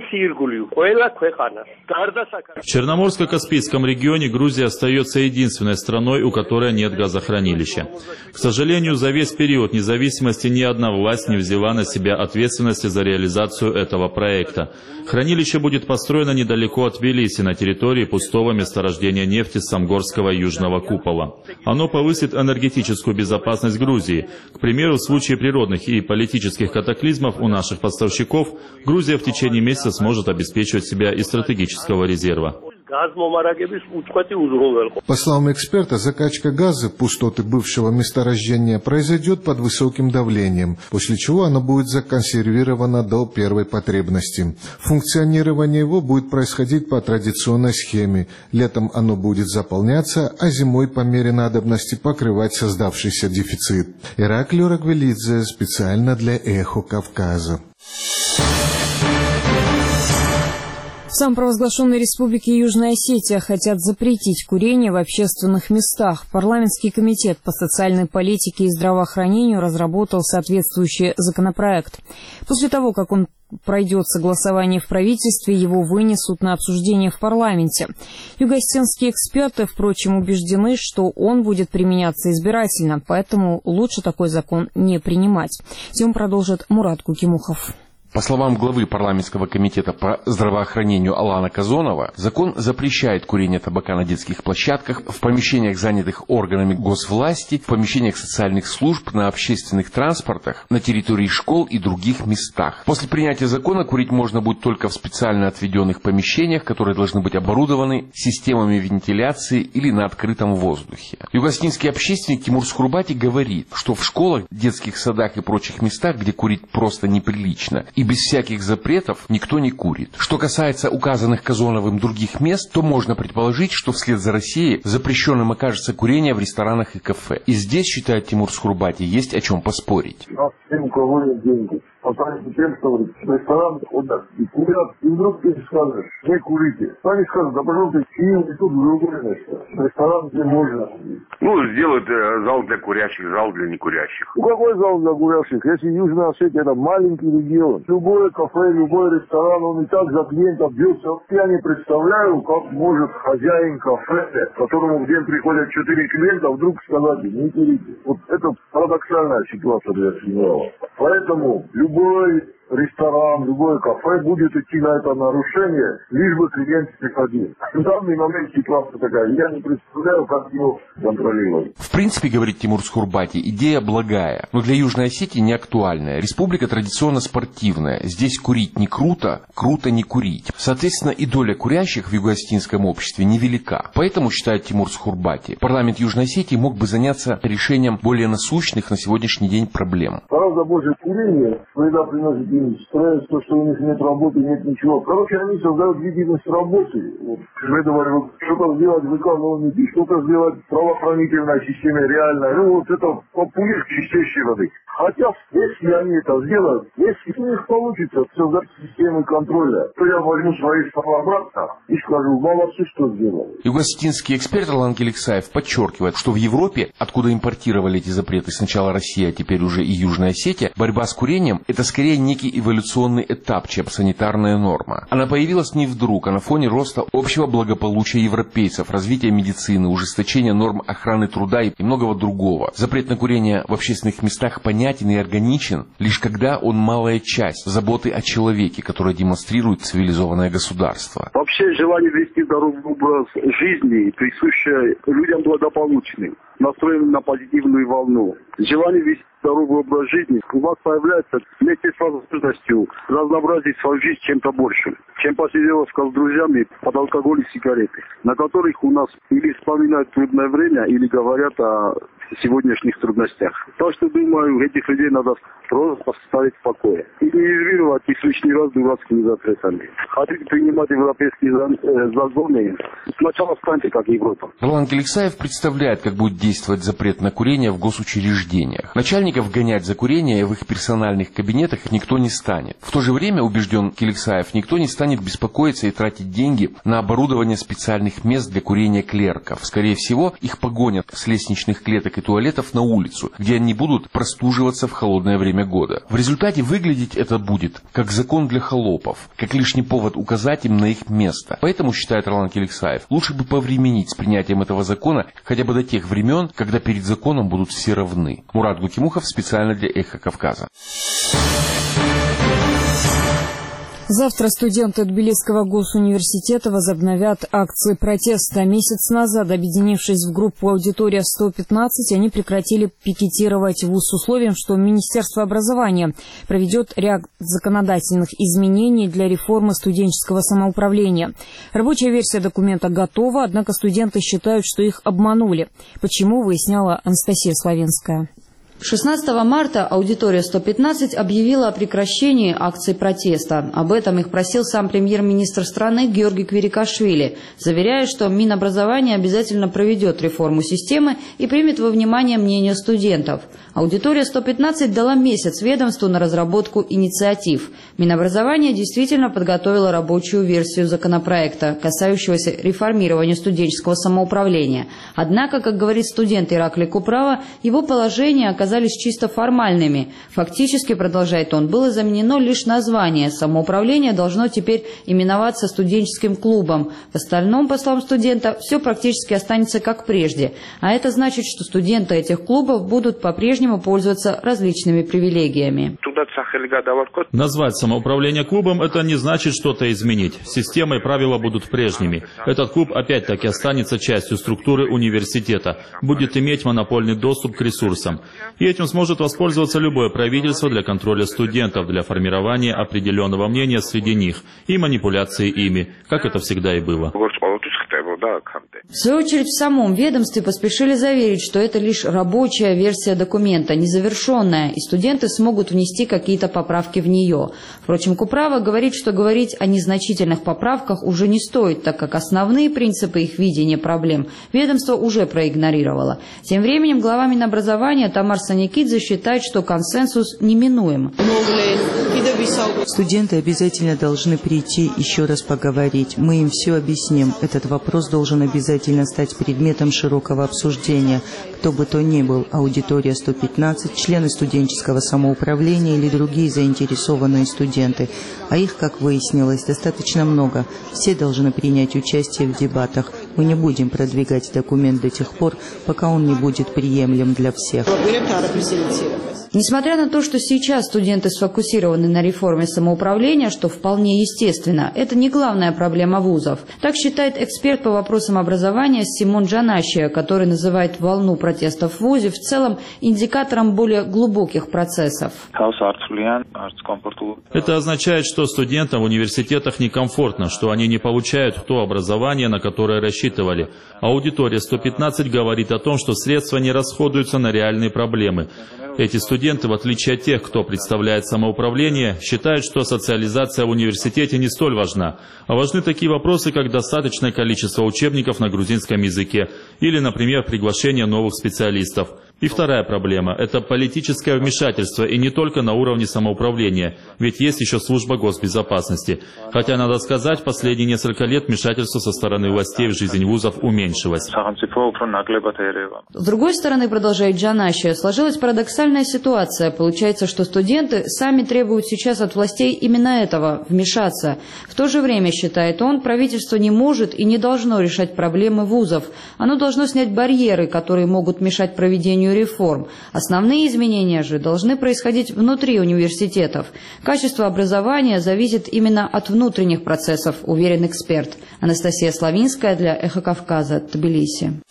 В Черноморско-Каспийском регионе Грузия остается единственной страной, у которой нет газохранилища. К сожалению, за весь период независимости ни одна власть не взяла на себя ответственности за реализацию этого проекта. Хранилище будет построено недалеко от Тбилиси, на территории пустого месторождения нефти Самгорского южного купола. Оно повысит энергетическую безопасность Грузии. К примеру, в случае природных и политических катаклизмов у наших поставщиков Грузия в течение месяца сможет обеспечивать себя из стратегического резерва. По словам эксперта, закачка газа в пустоты бывшего месторождения произойдет под высоким давлением, после чего оно будет законсервировано до первой потребности. Функционирование его будет происходить по традиционной схеме. Летом оно будет заполняться, а зимой по мере надобности покрывать создавшийся дефицит. Ираклий Рагвелидзе специально для «Эхо Кавказа». В самопровозглашенной республике Южная Осетия хотят запретить курение в общественных местах. Парламентский комитет по социальной политике и здравоохранению разработал соответствующий законопроект. После того, как он пройдет согласование в правительстве, его вынесут на обсуждение в парламенте. Юго-осетинские эксперты, впрочем, убеждены, что он будет применяться избирательно, поэтому лучше такой закон не принимать. Тему продолжит Мурат Кукимухов. По словам главы парламентского комитета по здравоохранению Алана Казонова, закон запрещает курение табака на детских площадках, в помещениях, занятых органами госвласти, в помещениях социальных служб, на общественных транспортах, на территории школ и других местах. После принятия закона курить можно будет только в специально отведенных помещениях, которые должны быть оборудованы системами вентиляции или на открытом воздухе. Юго-осетинский общественник Тимур Схурбати говорит, что в школах, детских садах и прочих местах, где курить просто неприлично, и без всяких запретов никто не курит. Что касается указанных Казоновым других мест, то можно предположить, что вслед за Россией запрещенным окажется курение в ресторанах и кафе. И здесь, считает Тимур Схурбати, есть о чем поспорить. Всем, у кого нет денег. Потому тем, что в ресторан ходят и курят, и вдруг ты скажешь, не курите. Они скажут, да пожалуйста, сидим и тут в другое место. Ресторан где можно. Ну, сделают э, зал для курящих, зал для некурящих. Ну, какой зал для курящих? Если Южная Осетия это маленький регион, любое кафе, любой ресторан, он и так за клиентов бьется. Я не представляю, как может хозяин кафе, к которому в день приходят четыре клиента, вдруг сказать, не курите. Вот это парадоксальная ситуация для сигнала. Поэтому любой ресторан, любое кафе будет идти на это нарушение, лишь бы клиент приходил. В данный момент ситуация такая, я не представляю, как его контролировать. В принципе, говорит Тимур Схурбати, идея благая, но для Южной Осетии не актуальная. Республика традиционно спортивная. Здесь курить не круто, круто не курить. Соответственно, и доля курящих в юго-осетинском обществе невелика. Поэтому, считает Тимур Схурбати, парламент Южной Осетии мог бы заняться решением более насущных на сегодняшний день проблем. Гораздо больше курения, когда приносит им стресс, то, что у них нет работы, нет ничего. Короче, они создают видимость работы. Вот, я говорю, что-то сделать в экономике, что-то сделать в правоохранительной системе реально. Ну, вот это популизм чистейшей воды. Хотя, если они это сделают, если у них получится создать систему контроля, то я возьму свои слова обратно и скажу, молодцы, что сделали. Юго-осетинский эксперт Алан Келексаев подчеркивает, что в Европе, откуда импортировали эти запреты сначала Россия, а теперь уже и Южная Осетия, борьба с курением – это скорее некий некий эволюционный этап, чем санитарная норма. Она появилась не вдруг, а на фоне роста общего благополучия европейцев, развития медицины, ужесточения норм охраны труда и многого другого. Запрет на курение в общественных местах понятен и органичен, лишь когда он малая часть заботы о человеке, которую демонстрирует цивилизованное государство. Вообще желание вести здоровый образ жизни, присущее людям благополучным, настроенным на позитивную волну. Желание вести здоровый образ жизни у вас появляется вместе с возможностью разнообразить свою жизнь чем-то большим, чем посиделка с друзьями под алкоголь и сигареты, на которых у нас или вспоминают трудное время, или говорят о сегодняшних трудностях. Так что, думаю, этих людей надо просто оставить в покое. И не извинивать их лишний раз дурацкими запретами. Хотите принимать европейские законы, сначала станьте как Европа. Ролан Келексаев представляет, как будет действовать запрет на курение в госучреждениях. Начальников гонять за курение в их персональных кабинетах никто не станет. В то же время, убежден Келексаев, никто не станет беспокоиться и тратить деньги на оборудование специальных мест для курения клерков. Скорее всего, их погонят с лестничных клеток и туалетов на улицу, где они будут простуживаться в холодное время года. В результате выглядеть это будет как закон для холопов, как лишний повод указать им на их место. Поэтому, считает Ролан Келексаев, лучше бы повременить с принятием этого закона хотя бы до тех времен, когда перед законом будут все равны. Мурат Гукимухов специально для «Эхо Кавказа». Завтра студенты Тбилисского госуниверситета возобновят акции протеста. Месяц назад, объединившись в группу «Аудитория сто пятнадцать», они прекратили пикетировать вуз с условием, что Министерство образования проведет ряд законодательных изменений для реформы студенческого самоуправления. Рабочая версия документа готова, однако студенты считают, что их обманули. Почему, выясняла Анастасия Славенская. шестнадцатого марта аудитория сто пятнадцать объявила о прекращении акций протеста. Об этом их просил сам премьер-министр страны Георгий Квирикашвили, заверяя, что Минобразование обязательно проведет реформу системы и примет во внимание мнение студентов. Аудитория сто пятнадцать дала месяц ведомству на разработку инициатив. Минобразование действительно подготовило рабочую версию законопроекта, касающегося реформирования студенческого самоуправления. Однако, как говорит студент Ираклий Куправа, его положения оказались оказались чисто формальными. Фактически, продолжает он, было заменено лишь название. Самоуправление должно теперь именоваться студенческим клубом. В остальном, по словам студента, все практически останется как прежде. А это значит, что студенты этих клубов будут по-прежнему пользоваться различными привилегиями. Назвать самоуправление клубом – это не значит что-то изменить. Система и правила будут прежними. Этот клуб опять-таки останется частью структуры университета, будет иметь монопольный доступ к ресурсам. И этим сможет воспользоваться любое правительство для контроля студентов, для формирования определенного мнения среди них и манипуляции ими, как это всегда и было. В свою очередь, в самом ведомстве поспешили заверить, что это лишь рабочая версия документа, незавершенная, и студенты смогут внести какие-то поправки в нее. Впрочем, Куправа говорит, что говорить о незначительных поправках уже не стоит, так как основные принципы их видения проблем ведомство уже проигнорировало. Тем временем глава Минобразования Тамар Саникидзе считает, что консенсус неминуем. Студенты обязательно должны прийти еще раз поговорить. Мы им все объясним. Этот вопрос должен обязательно стать предметом широкого обсуждения. Кто бы то ни был, аудитория сто пятнадцать, члены студенческого самоуправления или другие заинтересованные студенты. А их, как выяснилось, достаточно много. Все должны принять участие в дебатах. Мы не будем продвигать документ до тех пор, пока он не будет приемлем для всех. Несмотря на то, что сейчас студенты сфокусированы на реформе самоуправления, что вполне естественно, это не главная проблема вузов. Так считает эксперт по вопросам образования Симон Джанащия, который называет волну протестов в вузе в целом индикатором более глубоких процессов. Это означает, что студентам в университетах некомфортно, что они не получают то образование, на которое рассчитывали. Аудитория сто пятнадцать говорит о том, что средства не расходуются на реальные проблемы. Эти студенты, в отличие от тех, кто представляет самоуправление, считают, что социализация в университете не столь важна, а важны такие вопросы, как достаточное количество учебников на грузинском языке или, например, приглашение новых специалистов. И вторая проблема – это политическое вмешательство, и не только на уровне самоуправления, ведь есть еще служба госбезопасности. Хотя, надо сказать, последние несколько лет вмешательство со стороны властей в жизнь вузов уменьшилось. С другой стороны, продолжает Джанаши, сложилась парадоксальная ситуация. Получается, что студенты сами требуют сейчас от властей именно этого – вмешаться. В то же время, считает он, правительство не может и не должно решать проблемы вузов. Оно должно снять барьеры, которые могут мешать проведению реформ. Основные изменения же должны происходить внутри университетов. Качество образования зависит именно от внутренних процессов, уверен эксперт. Анастасия Славинская для «Эхо Кавказа», Тбилиси.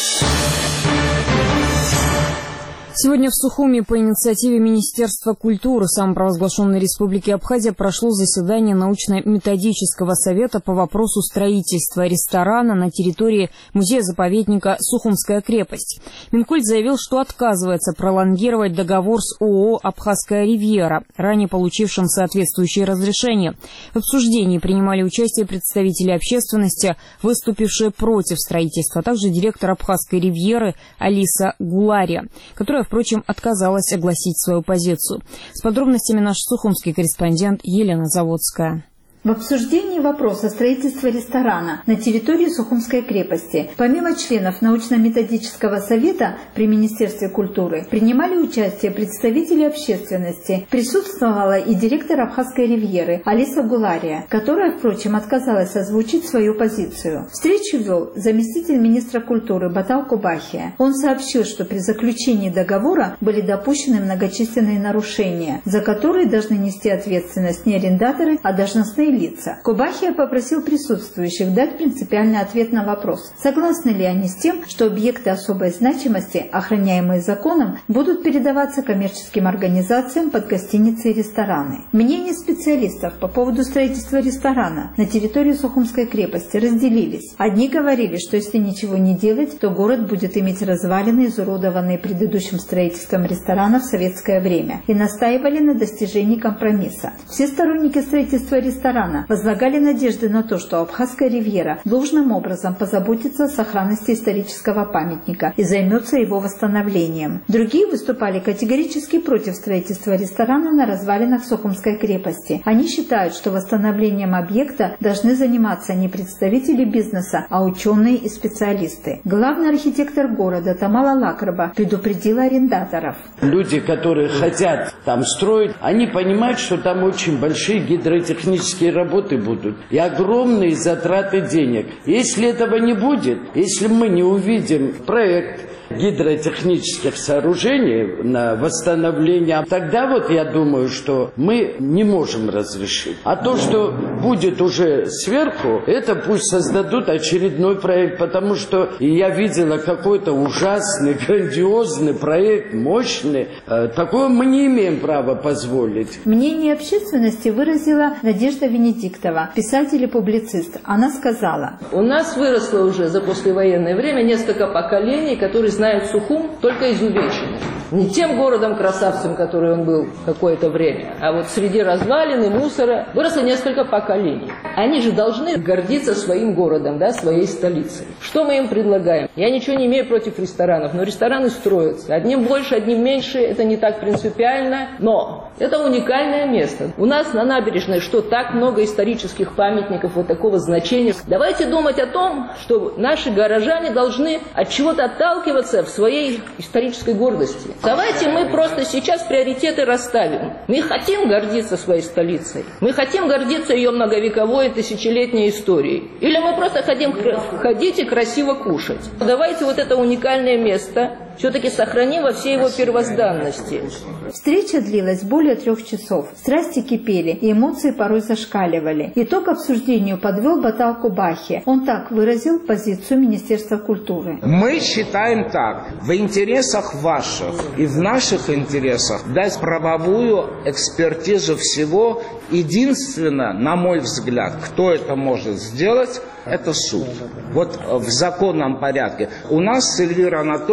Сегодня в Сухуми по инициативе Министерства культуры самопровозглашенной Республики Абхазия прошло заседание научно-методического совета по вопросу строительства ресторана на территории музея-заповедника «Сухумская крепость». Минкульт заявил, что отказывается пролонгировать договор с ООО «Абхазская ривьера», ранее получившим соответствующее разрешение. В обсуждении принимали участие представители общественности, выступившие против строительства, а также директор «Абхазской ривьеры» Алиса Гулария, которая, впрочем, отказалась огласить свою позицию. С подробностями наш сухумский корреспондент Елена Заводская. В обсуждении вопроса строительства ресторана на территории Сухумской крепости, помимо членов научно-методического совета при Министерстве культуры, принимали участие представители общественности. Присутствовала и директор Абхазской ривьеры Алиса Гулария, которая, впрочем, отказалась озвучить свою позицию. Встречу вел заместитель министра культуры Батал Кубахия. Он сообщил, что при заключении договора были допущены многочисленные нарушения, за которые должны нести ответственность не арендаторы, а должностные лица. Кубахия попросил присутствующих дать принципиальный ответ на вопрос, согласны ли они с тем, что объекты особой значимости, охраняемые законом, будут передаваться коммерческим организациям под гостиницы и рестораны. Мнения специалистов по поводу строительства ресторана на территории Сухумской крепости разделились. Одни говорили, что если ничего не делать, то город будет иметь развалины, изуродованные предыдущим строительством ресторана в советское время, и настаивали на достижении компромисса. Все сторонники строительства ресторана возлагали надежды на то, что Абхазская ривьера должным образом позаботится о сохранности исторического памятника и займется его восстановлением. Другие выступали категорически против строительства ресторана на развалинах Сухумской крепости. Они считают, что восстановлением объекта должны заниматься не представители бизнеса, а ученые и специалисты. Главный архитектор города Тамала Лакраба предупредила арендаторов. Люди, которые хотят там строить, они понимают, что там очень большие гидротехнические работы будут и огромные затраты денег. Если этого не будет, если мы не увидим проект гидротехнических сооружений на восстановление, тогда вот я думаю, что мы не можем разрешить. А то, что будет уже сверху, это пусть создадут очередной проект, потому что я видела какой-то ужасный, грандиозный проект, мощный. Такое мы не имеем права позволить. Мнение общественности выразила Надежда Венедиктова, писатель и публицист. Она сказала: у нас выросло уже за послевоенное время несколько поколений, которые знают Сухум только из увечья. Не тем городом-красавцем, который он был какое-то время, а вот среди развалин и мусора выросло несколько поколений. Они же должны гордиться своим городом, да, своей столицей. Что мы им предлагаем? Я ничего не имею против ресторанов, но рестораны строятся. Одним больше, одним меньше, это не так принципиально, но это уникальное место. У нас на набережной что, так много исторических памятников вот такого значения. Давайте думать о том, что наши горожане должны от чего-то отталкиваться в своей исторической гордости. Давайте мы просто сейчас приоритеты расставим. Мы хотим гордиться своей столицей. Мы хотим гордиться ее многовековой тысячелетней историей. Или мы просто хотим ходить и красиво кушать. Давайте вот это уникальное место все-таки сохраним во всей его первозданности. Встреча длилась более трех часов. Страсти кипели, и эмоции порой зашкаливали. Итог обсуждению подвел Батал Кубахи. Он так выразил позицию Министерства культуры. Мы считаем так: в интересах ваших и в наших интересах дать правовую экспертизу всего. Единственно, на мой взгляд, кто это может сделать, это суд. Вот в законном порядке. У нас с Эльвирой Анатольевной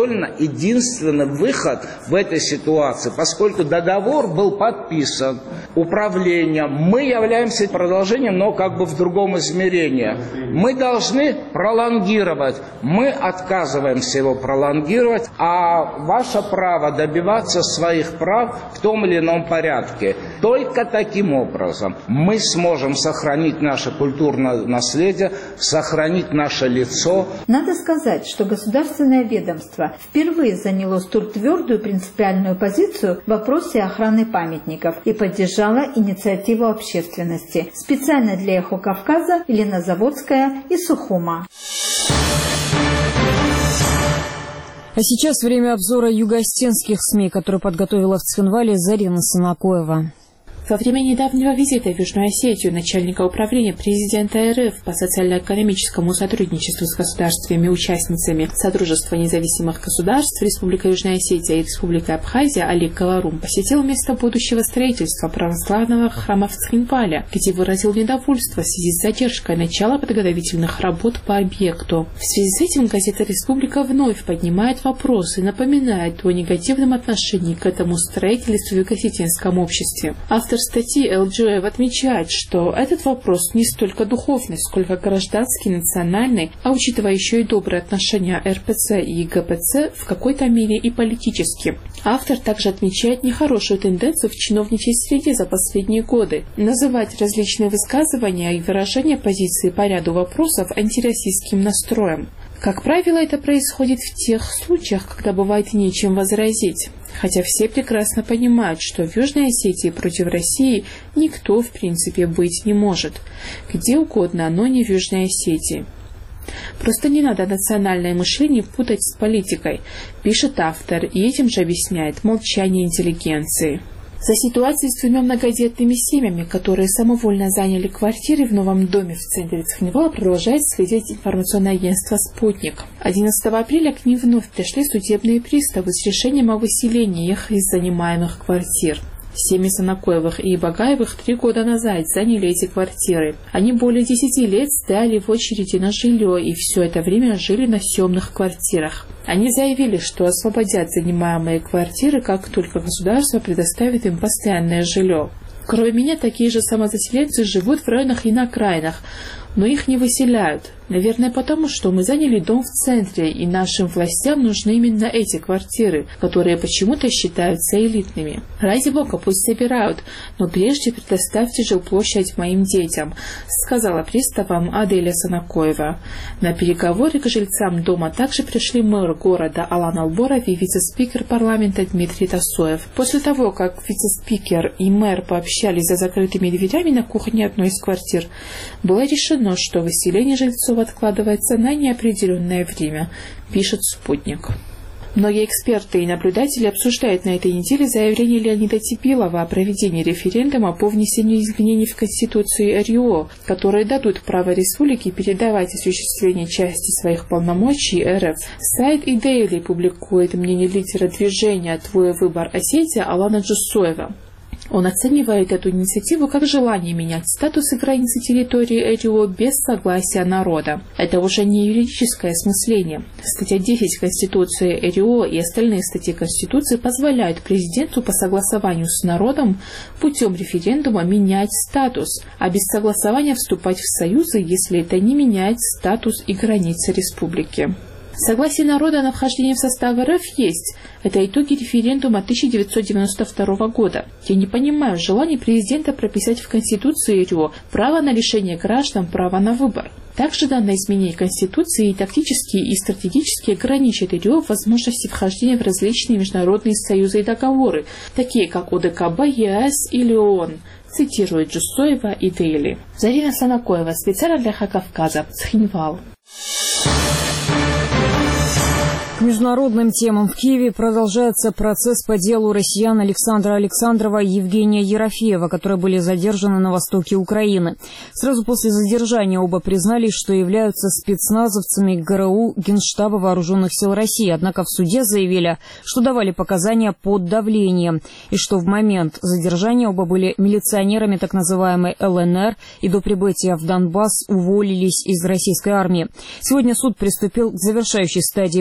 единственный выход в этой ситуации, поскольку договор был подписан управлением. Мы являемся продолжением, но как бы в другом измерении. Мы должны пролонгировать. Мы отказываемся его пролонгировать, а ваше право добиваться своих прав в том или ином порядке. Только таким образом мы сможем сохранить наше культурное наследие, сохранить наше лицо. Надо сказать, что государственное ведомство впервые заняло столь твердую принципиальную позицию в вопросе охраны памятников и поддержало инициативу общественности. Специально для «Эхо Кавказа» Елена Заводская из Сухума. А сейчас время обзора юго-осетинских СМИ, которые подготовила в Цхинвале Зарина Санакоева. Во время недавнего визита в Южную Осетию начальника управления президента РФ по социально-экономическому сотрудничеству с государствами-участницами Содружества независимых государств Республика Южная Осетия и Республика Абхазия Алик Галарум посетил место будущего строительства православного храма в Цхинвале, где выразил недовольство в связи с задержкой начала подготовительных работ по объекту. В связи с этим газета «Республика» вновь поднимает вопрос и напоминает о негативном отношении к этому строительству в юго-осетинском обществе. Автор статьи Эл Джоев отмечает, что этот вопрос не столько духовный, сколько гражданский, национальный, а учитывая еще и добрые отношения эр пэ цэ и гэ пэ цэ, в какой-то мере и политически. Автор также отмечает нехорошую тенденцию в чиновничьей среде за последние годы называть различные высказывания и выражения позиции по ряду вопросов антироссийским настроем. Как правило, это происходит в тех случаях, когда бывает нечем возразить. Хотя все прекрасно понимают, что в Южной Осетии против России никто в принципе быть не может. Где угодно, но не в Южной Осетии. Просто не надо национальное мышление путать с политикой, пишет автор, и этим же объясняет молчание интеллигенции. За ситуацией с двумя многодетными семьями, которые самовольно заняли квартиры в новом доме в центре Цхинвала, продолжает следить информационное агентство «Спутник». одиннадцатого апреля к ним вновь пришли судебные приставы с решением о выселении их из занимаемых квартир. Семьи Санакоевых и Багаевых три года назад заняли эти квартиры. Они более десяти лет стояли в очереди на жилье и все это время жили на съемных квартирах. Они заявили, что освободят занимаемые квартиры, как только государство предоставит им постоянное жилье. Кроме меня, такие же самозаселенцы живут в районах и на окраинах, но их не выселяют. Наверное, потому что мы заняли дом в центре, и нашим властям нужны именно эти квартиры, которые почему-то считаются элитными. Ради бога, пусть собирают, но прежде предоставьте жилплощадь моим детям, сказала приставам Аделя Санакоева. На переговоры к жильцам дома также пришли мэр города Алан Алборов и вице-спикер парламента Дмитрий Тасоев. После того, как вице-спикер и мэр пообщались за закрытыми дверями на кухне одной из квартир, было решено, что выселение жильцов откладывается на неопределенное время, пишет «Спутник». Многие эксперты и наблюдатели обсуждают на этой неделе заявление Леонида Типилова о проведении референдума по внесению изменений в Конституцию эр ю о, которые дадут право республике передавать осуществление части своих полномочий эр эф. Сайт «Идейли» публикует мнение лидера движения «Твой выбор Осетия» Алана Джусоева. Он оценивает эту инициативу как желание менять статус и границы территории эр ю о без согласия народа. Это уже не юридическое осмысление. Статья десять Конституции эр ю о и остальные статьи Конституции позволяют президенту по согласованию с народом путем референдума менять статус, а без согласования вступать в союзы, если это не меняет статус и границы республики. Согласие народа на вхождение в состав эр эф есть. Это итоги референдума тысяча девятьсот девяносто второго года. Я не понимаю желания президента прописать в Конституции эр ю о право на лишение граждан права на выбор. Также данное изменение Конституции и тактически и стратегически ограничит эр ю о в возможности вхождения в различные международные союзы и договоры, такие как о дэ ка бэ, е эс или ООН, цитирует Джусоева и Дейли. Зарина Санакоева, специально для «Эхо Кавказа», Цхинвал. К международным темам в Киеве продолжается процесс по делу россиян Александра Александрова и Евгения Ерофеева, которые были задержаны на востоке Украины. Сразу после задержания оба признались, что являются спецназовцами гэ эр у Генштаба Вооруженных сил России, однако в суде заявили, что давали показания под давлением, и что в момент задержания оба были милиционерами так называемой эл эн эр и до прибытия в Донбасс уволились из российской армии. Сегодня суд приступил к завершающей стадии процесса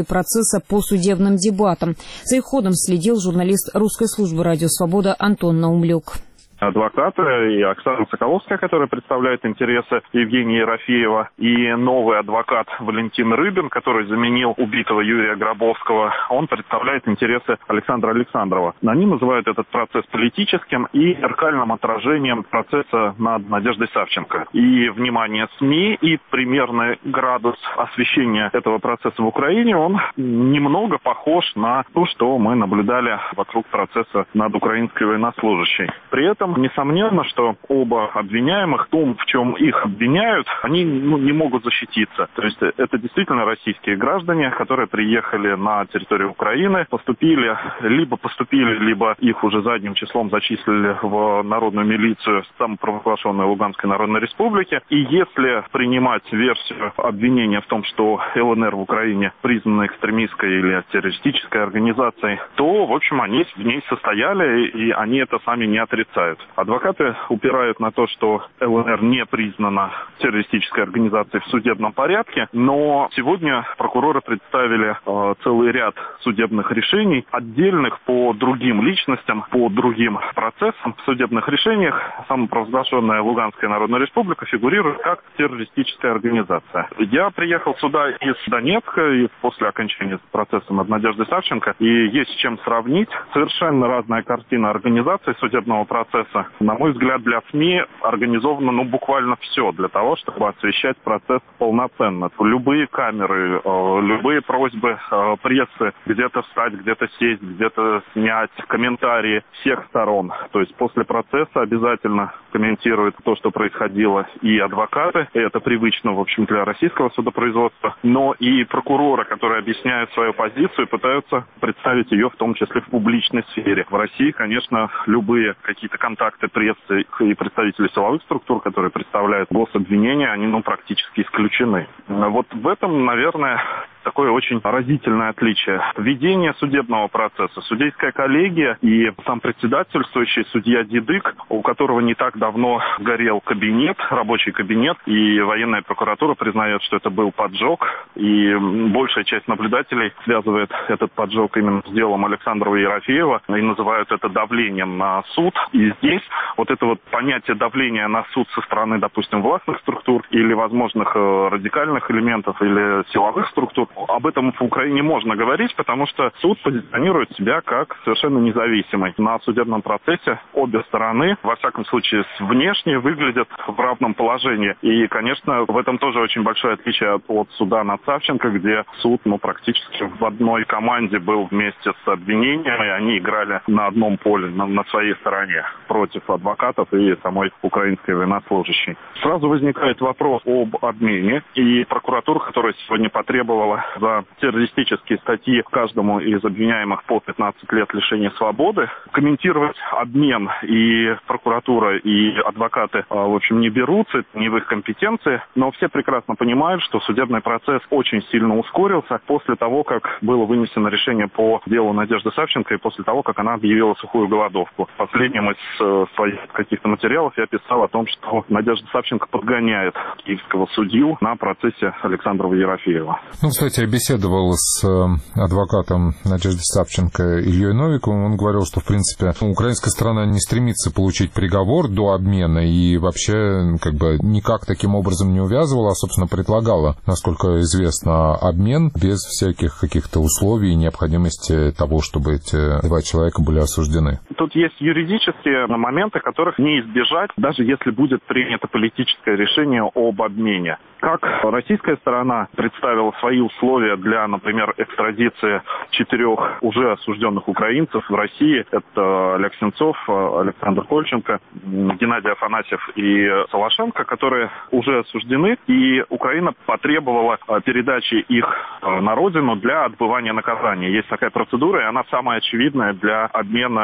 открылся по судебным дебатам. За их ходом следил журналист русской службы «Радио Свобода» Антон Наумлюк. Адвокаты и Оксана Соколовская, которая представляет интересы Евгения Ерофеева, и новый адвокат Валентин Рыбин, который заменил убитого Юрия Гробовского, он представляет интересы Александра Александрова. Они называют этот процесс политическим и зеркальным отражением процесса над Надеждой Савченко. И внимание СМИ, и примерный градус освещения этого процесса в Украине, он немного похож на то, что мы наблюдали вокруг процесса над украинской военнослужащей. При этом несомненно, что оба обвиняемых в том, в чем их обвиняют, они ну, не могут защититься. То есть это действительно российские граждане, которые приехали на территорию Украины, поступили, либо поступили, либо их уже задним числом зачислили в народную милицию самопровозглашенной Луганской Народной Республики. И если принимать версию обвинения в том, что ЛНР в Украине признана экстремистской или террористической организацией, то, в общем, они в ней состояли, и они это сами не отрицают. Адвокаты упирают на то, что ЛНР не признана террористической организацией в судебном порядке, но сегодня прокуроры представили э, целый ряд судебных решений, отдельных по другим личностям, по другим процессам. В судебных решениях самопровозглашенная Луганская Народная Республика фигурирует как террористическая организация. Я приехал сюда из Донецка и после окончания процесса над Надеждой Савченко, и есть с чем сравнить. Совершенно разная картина организации судебного процесса. На мой взгляд, для СМИ организовано ну, буквально все для того, чтобы освещать процесс полноценно. Любые камеры, э, любые просьбы э, прессы где-то встать, где-то сесть, где-то снять, комментарии всех сторон. То есть после процесса обязательно комментируют то, что происходило, и адвокаты. И это привычно, в общем, для российского судопроизводства. Но и прокуроры, которые объясняют свою позицию, пытаются представить ее в том числе в публичной сфере. В России, конечно, любые какие-то контакты прессы и представителей силовых структур, которые представляют гособвинения, они ну, практически исключены. Вот в этом, наверное, такое очень разительное отличие. Ведение судебного процесса. Судейская коллегия и сам председательствующий судья Дидык, у которого не так давно горел кабинет, рабочий кабинет, и военная прокуратура признает, что это был поджог, и большая часть наблюдателей связывает этот поджог именно с делом Александрова и Ерофеева и называют это давлением на суд. И здесь вот это вот понятие давления на суд со стороны, допустим, властных структур или возможных радикальных элементов или силовых структур, об этом в Украине можно говорить, потому что суд позиционирует себя как совершенно независимый. На судебном процессе обе стороны, во всяком случае, внешне выглядят в равном положении. И, конечно, в этом тоже очень большое отличие от, от суда над Савченко, где суд ну, практически в одной команде был вместе с обвинениями, и они играли на одном поле, на, на своей стороне, против адвокатов и самой украинской военнослужащей. Сразу возникает вопрос об обмене, и прокуратура, которая сегодня потребовала за террористические статьи каждому из обвиняемых по пятнадцать лет лишения свободы. Комментировать обмен и прокуратура, и адвокаты, в общем, не берутся, это не в их компетенции, но все прекрасно понимают, что судебный процесс очень сильно ускорился после того, как было вынесено решение по делу Надежды Савченко и после того, как она объявила сухую голодовку. В последнем из своих каких-то материалов я писал о том, что Надежда Савченко подгоняет киевского судью на процессе Александрова и Ерофеева. Ну, кстати, я беседовал с адвокатом Надежды Савченко Ильей Новиковым. Он говорил, что, в принципе, украинская сторона не стремится получить приговор до обмена и вообще как бы никак таким образом не увязывала, а, собственно, предлагала, насколько известно, обмен без всяких каких-то условий и необходимости того, чтобы эти два человека были осуждены. Тут есть юридические моменты, которых не избежать, даже если будет принято политическое решение об обмене. Как российская сторона представила свои условия для, например, экстрадиции четырех уже осужденных украинцев в России. Это Олег Сенцов, Александр Кольченко, Геннадий Афанасьев и Солошенко, которые уже осуждены. И Украина потребовала передачи их на родину для отбывания наказания. Есть такая процедура, и она самая очевидная для обмена между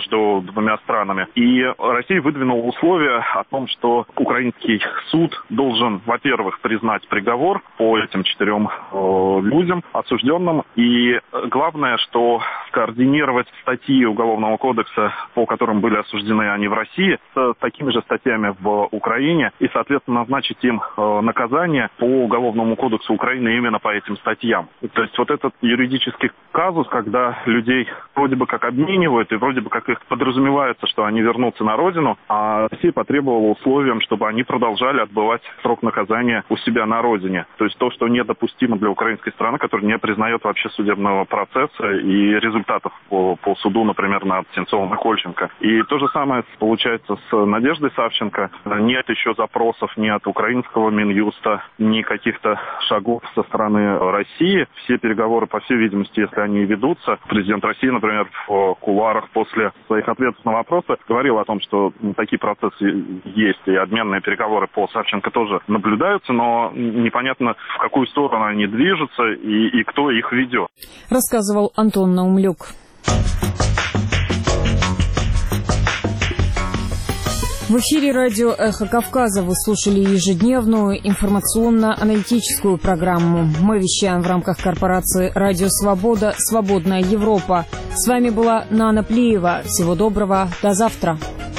между двумя странами. И Россия выдвинула условия о том, что украинский суд должен, во-первых, признать приговор по этим четырем э, людям, осужденным. И главное, что скоординировать статьи Уголовного кодекса, по которым были осуждены они в России, с такими же статьями в Украине. И, соответственно, назначить им э, наказание по Уголовному кодексу Украины именно по этим статьям. То есть вот этот юридический казус, когда людей вроде бы как обменивают, и вроде бы как их подразумевается, что они вернутся на родину, а Россия потребовала условием, чтобы они продолжали отбывать срок наказания у себя на родине. То есть то, что недопустимо для украинской страны, которая не признает вообще судебного процесса и результатов по, по суду, например, над Сенцовым и Кольченко. И то же самое получается с Надеждой Савченко. Нет еще запросов ни от украинского Минюста, ни каких-то шагов со стороны России. Все переговоры, по всей видимости, если они ведутся, президент России, например, в кулуарах после своих ответов на вопросы говорил о том, что такие процессы есть, и обменные переговоры по Савченко тоже наблюдаются, но непонятно, в какую сторону они движутся и, и кто их ведет. Рассказывал Антон Наумлюк. В эфире радио «Эхо Кавказа» вы слушали ежедневную информационно-аналитическую программу. Мы вещаем в рамках корпорации «Радио Свобода. Свободная Европа». С вами была Нана Плиева. Всего доброго. До завтра.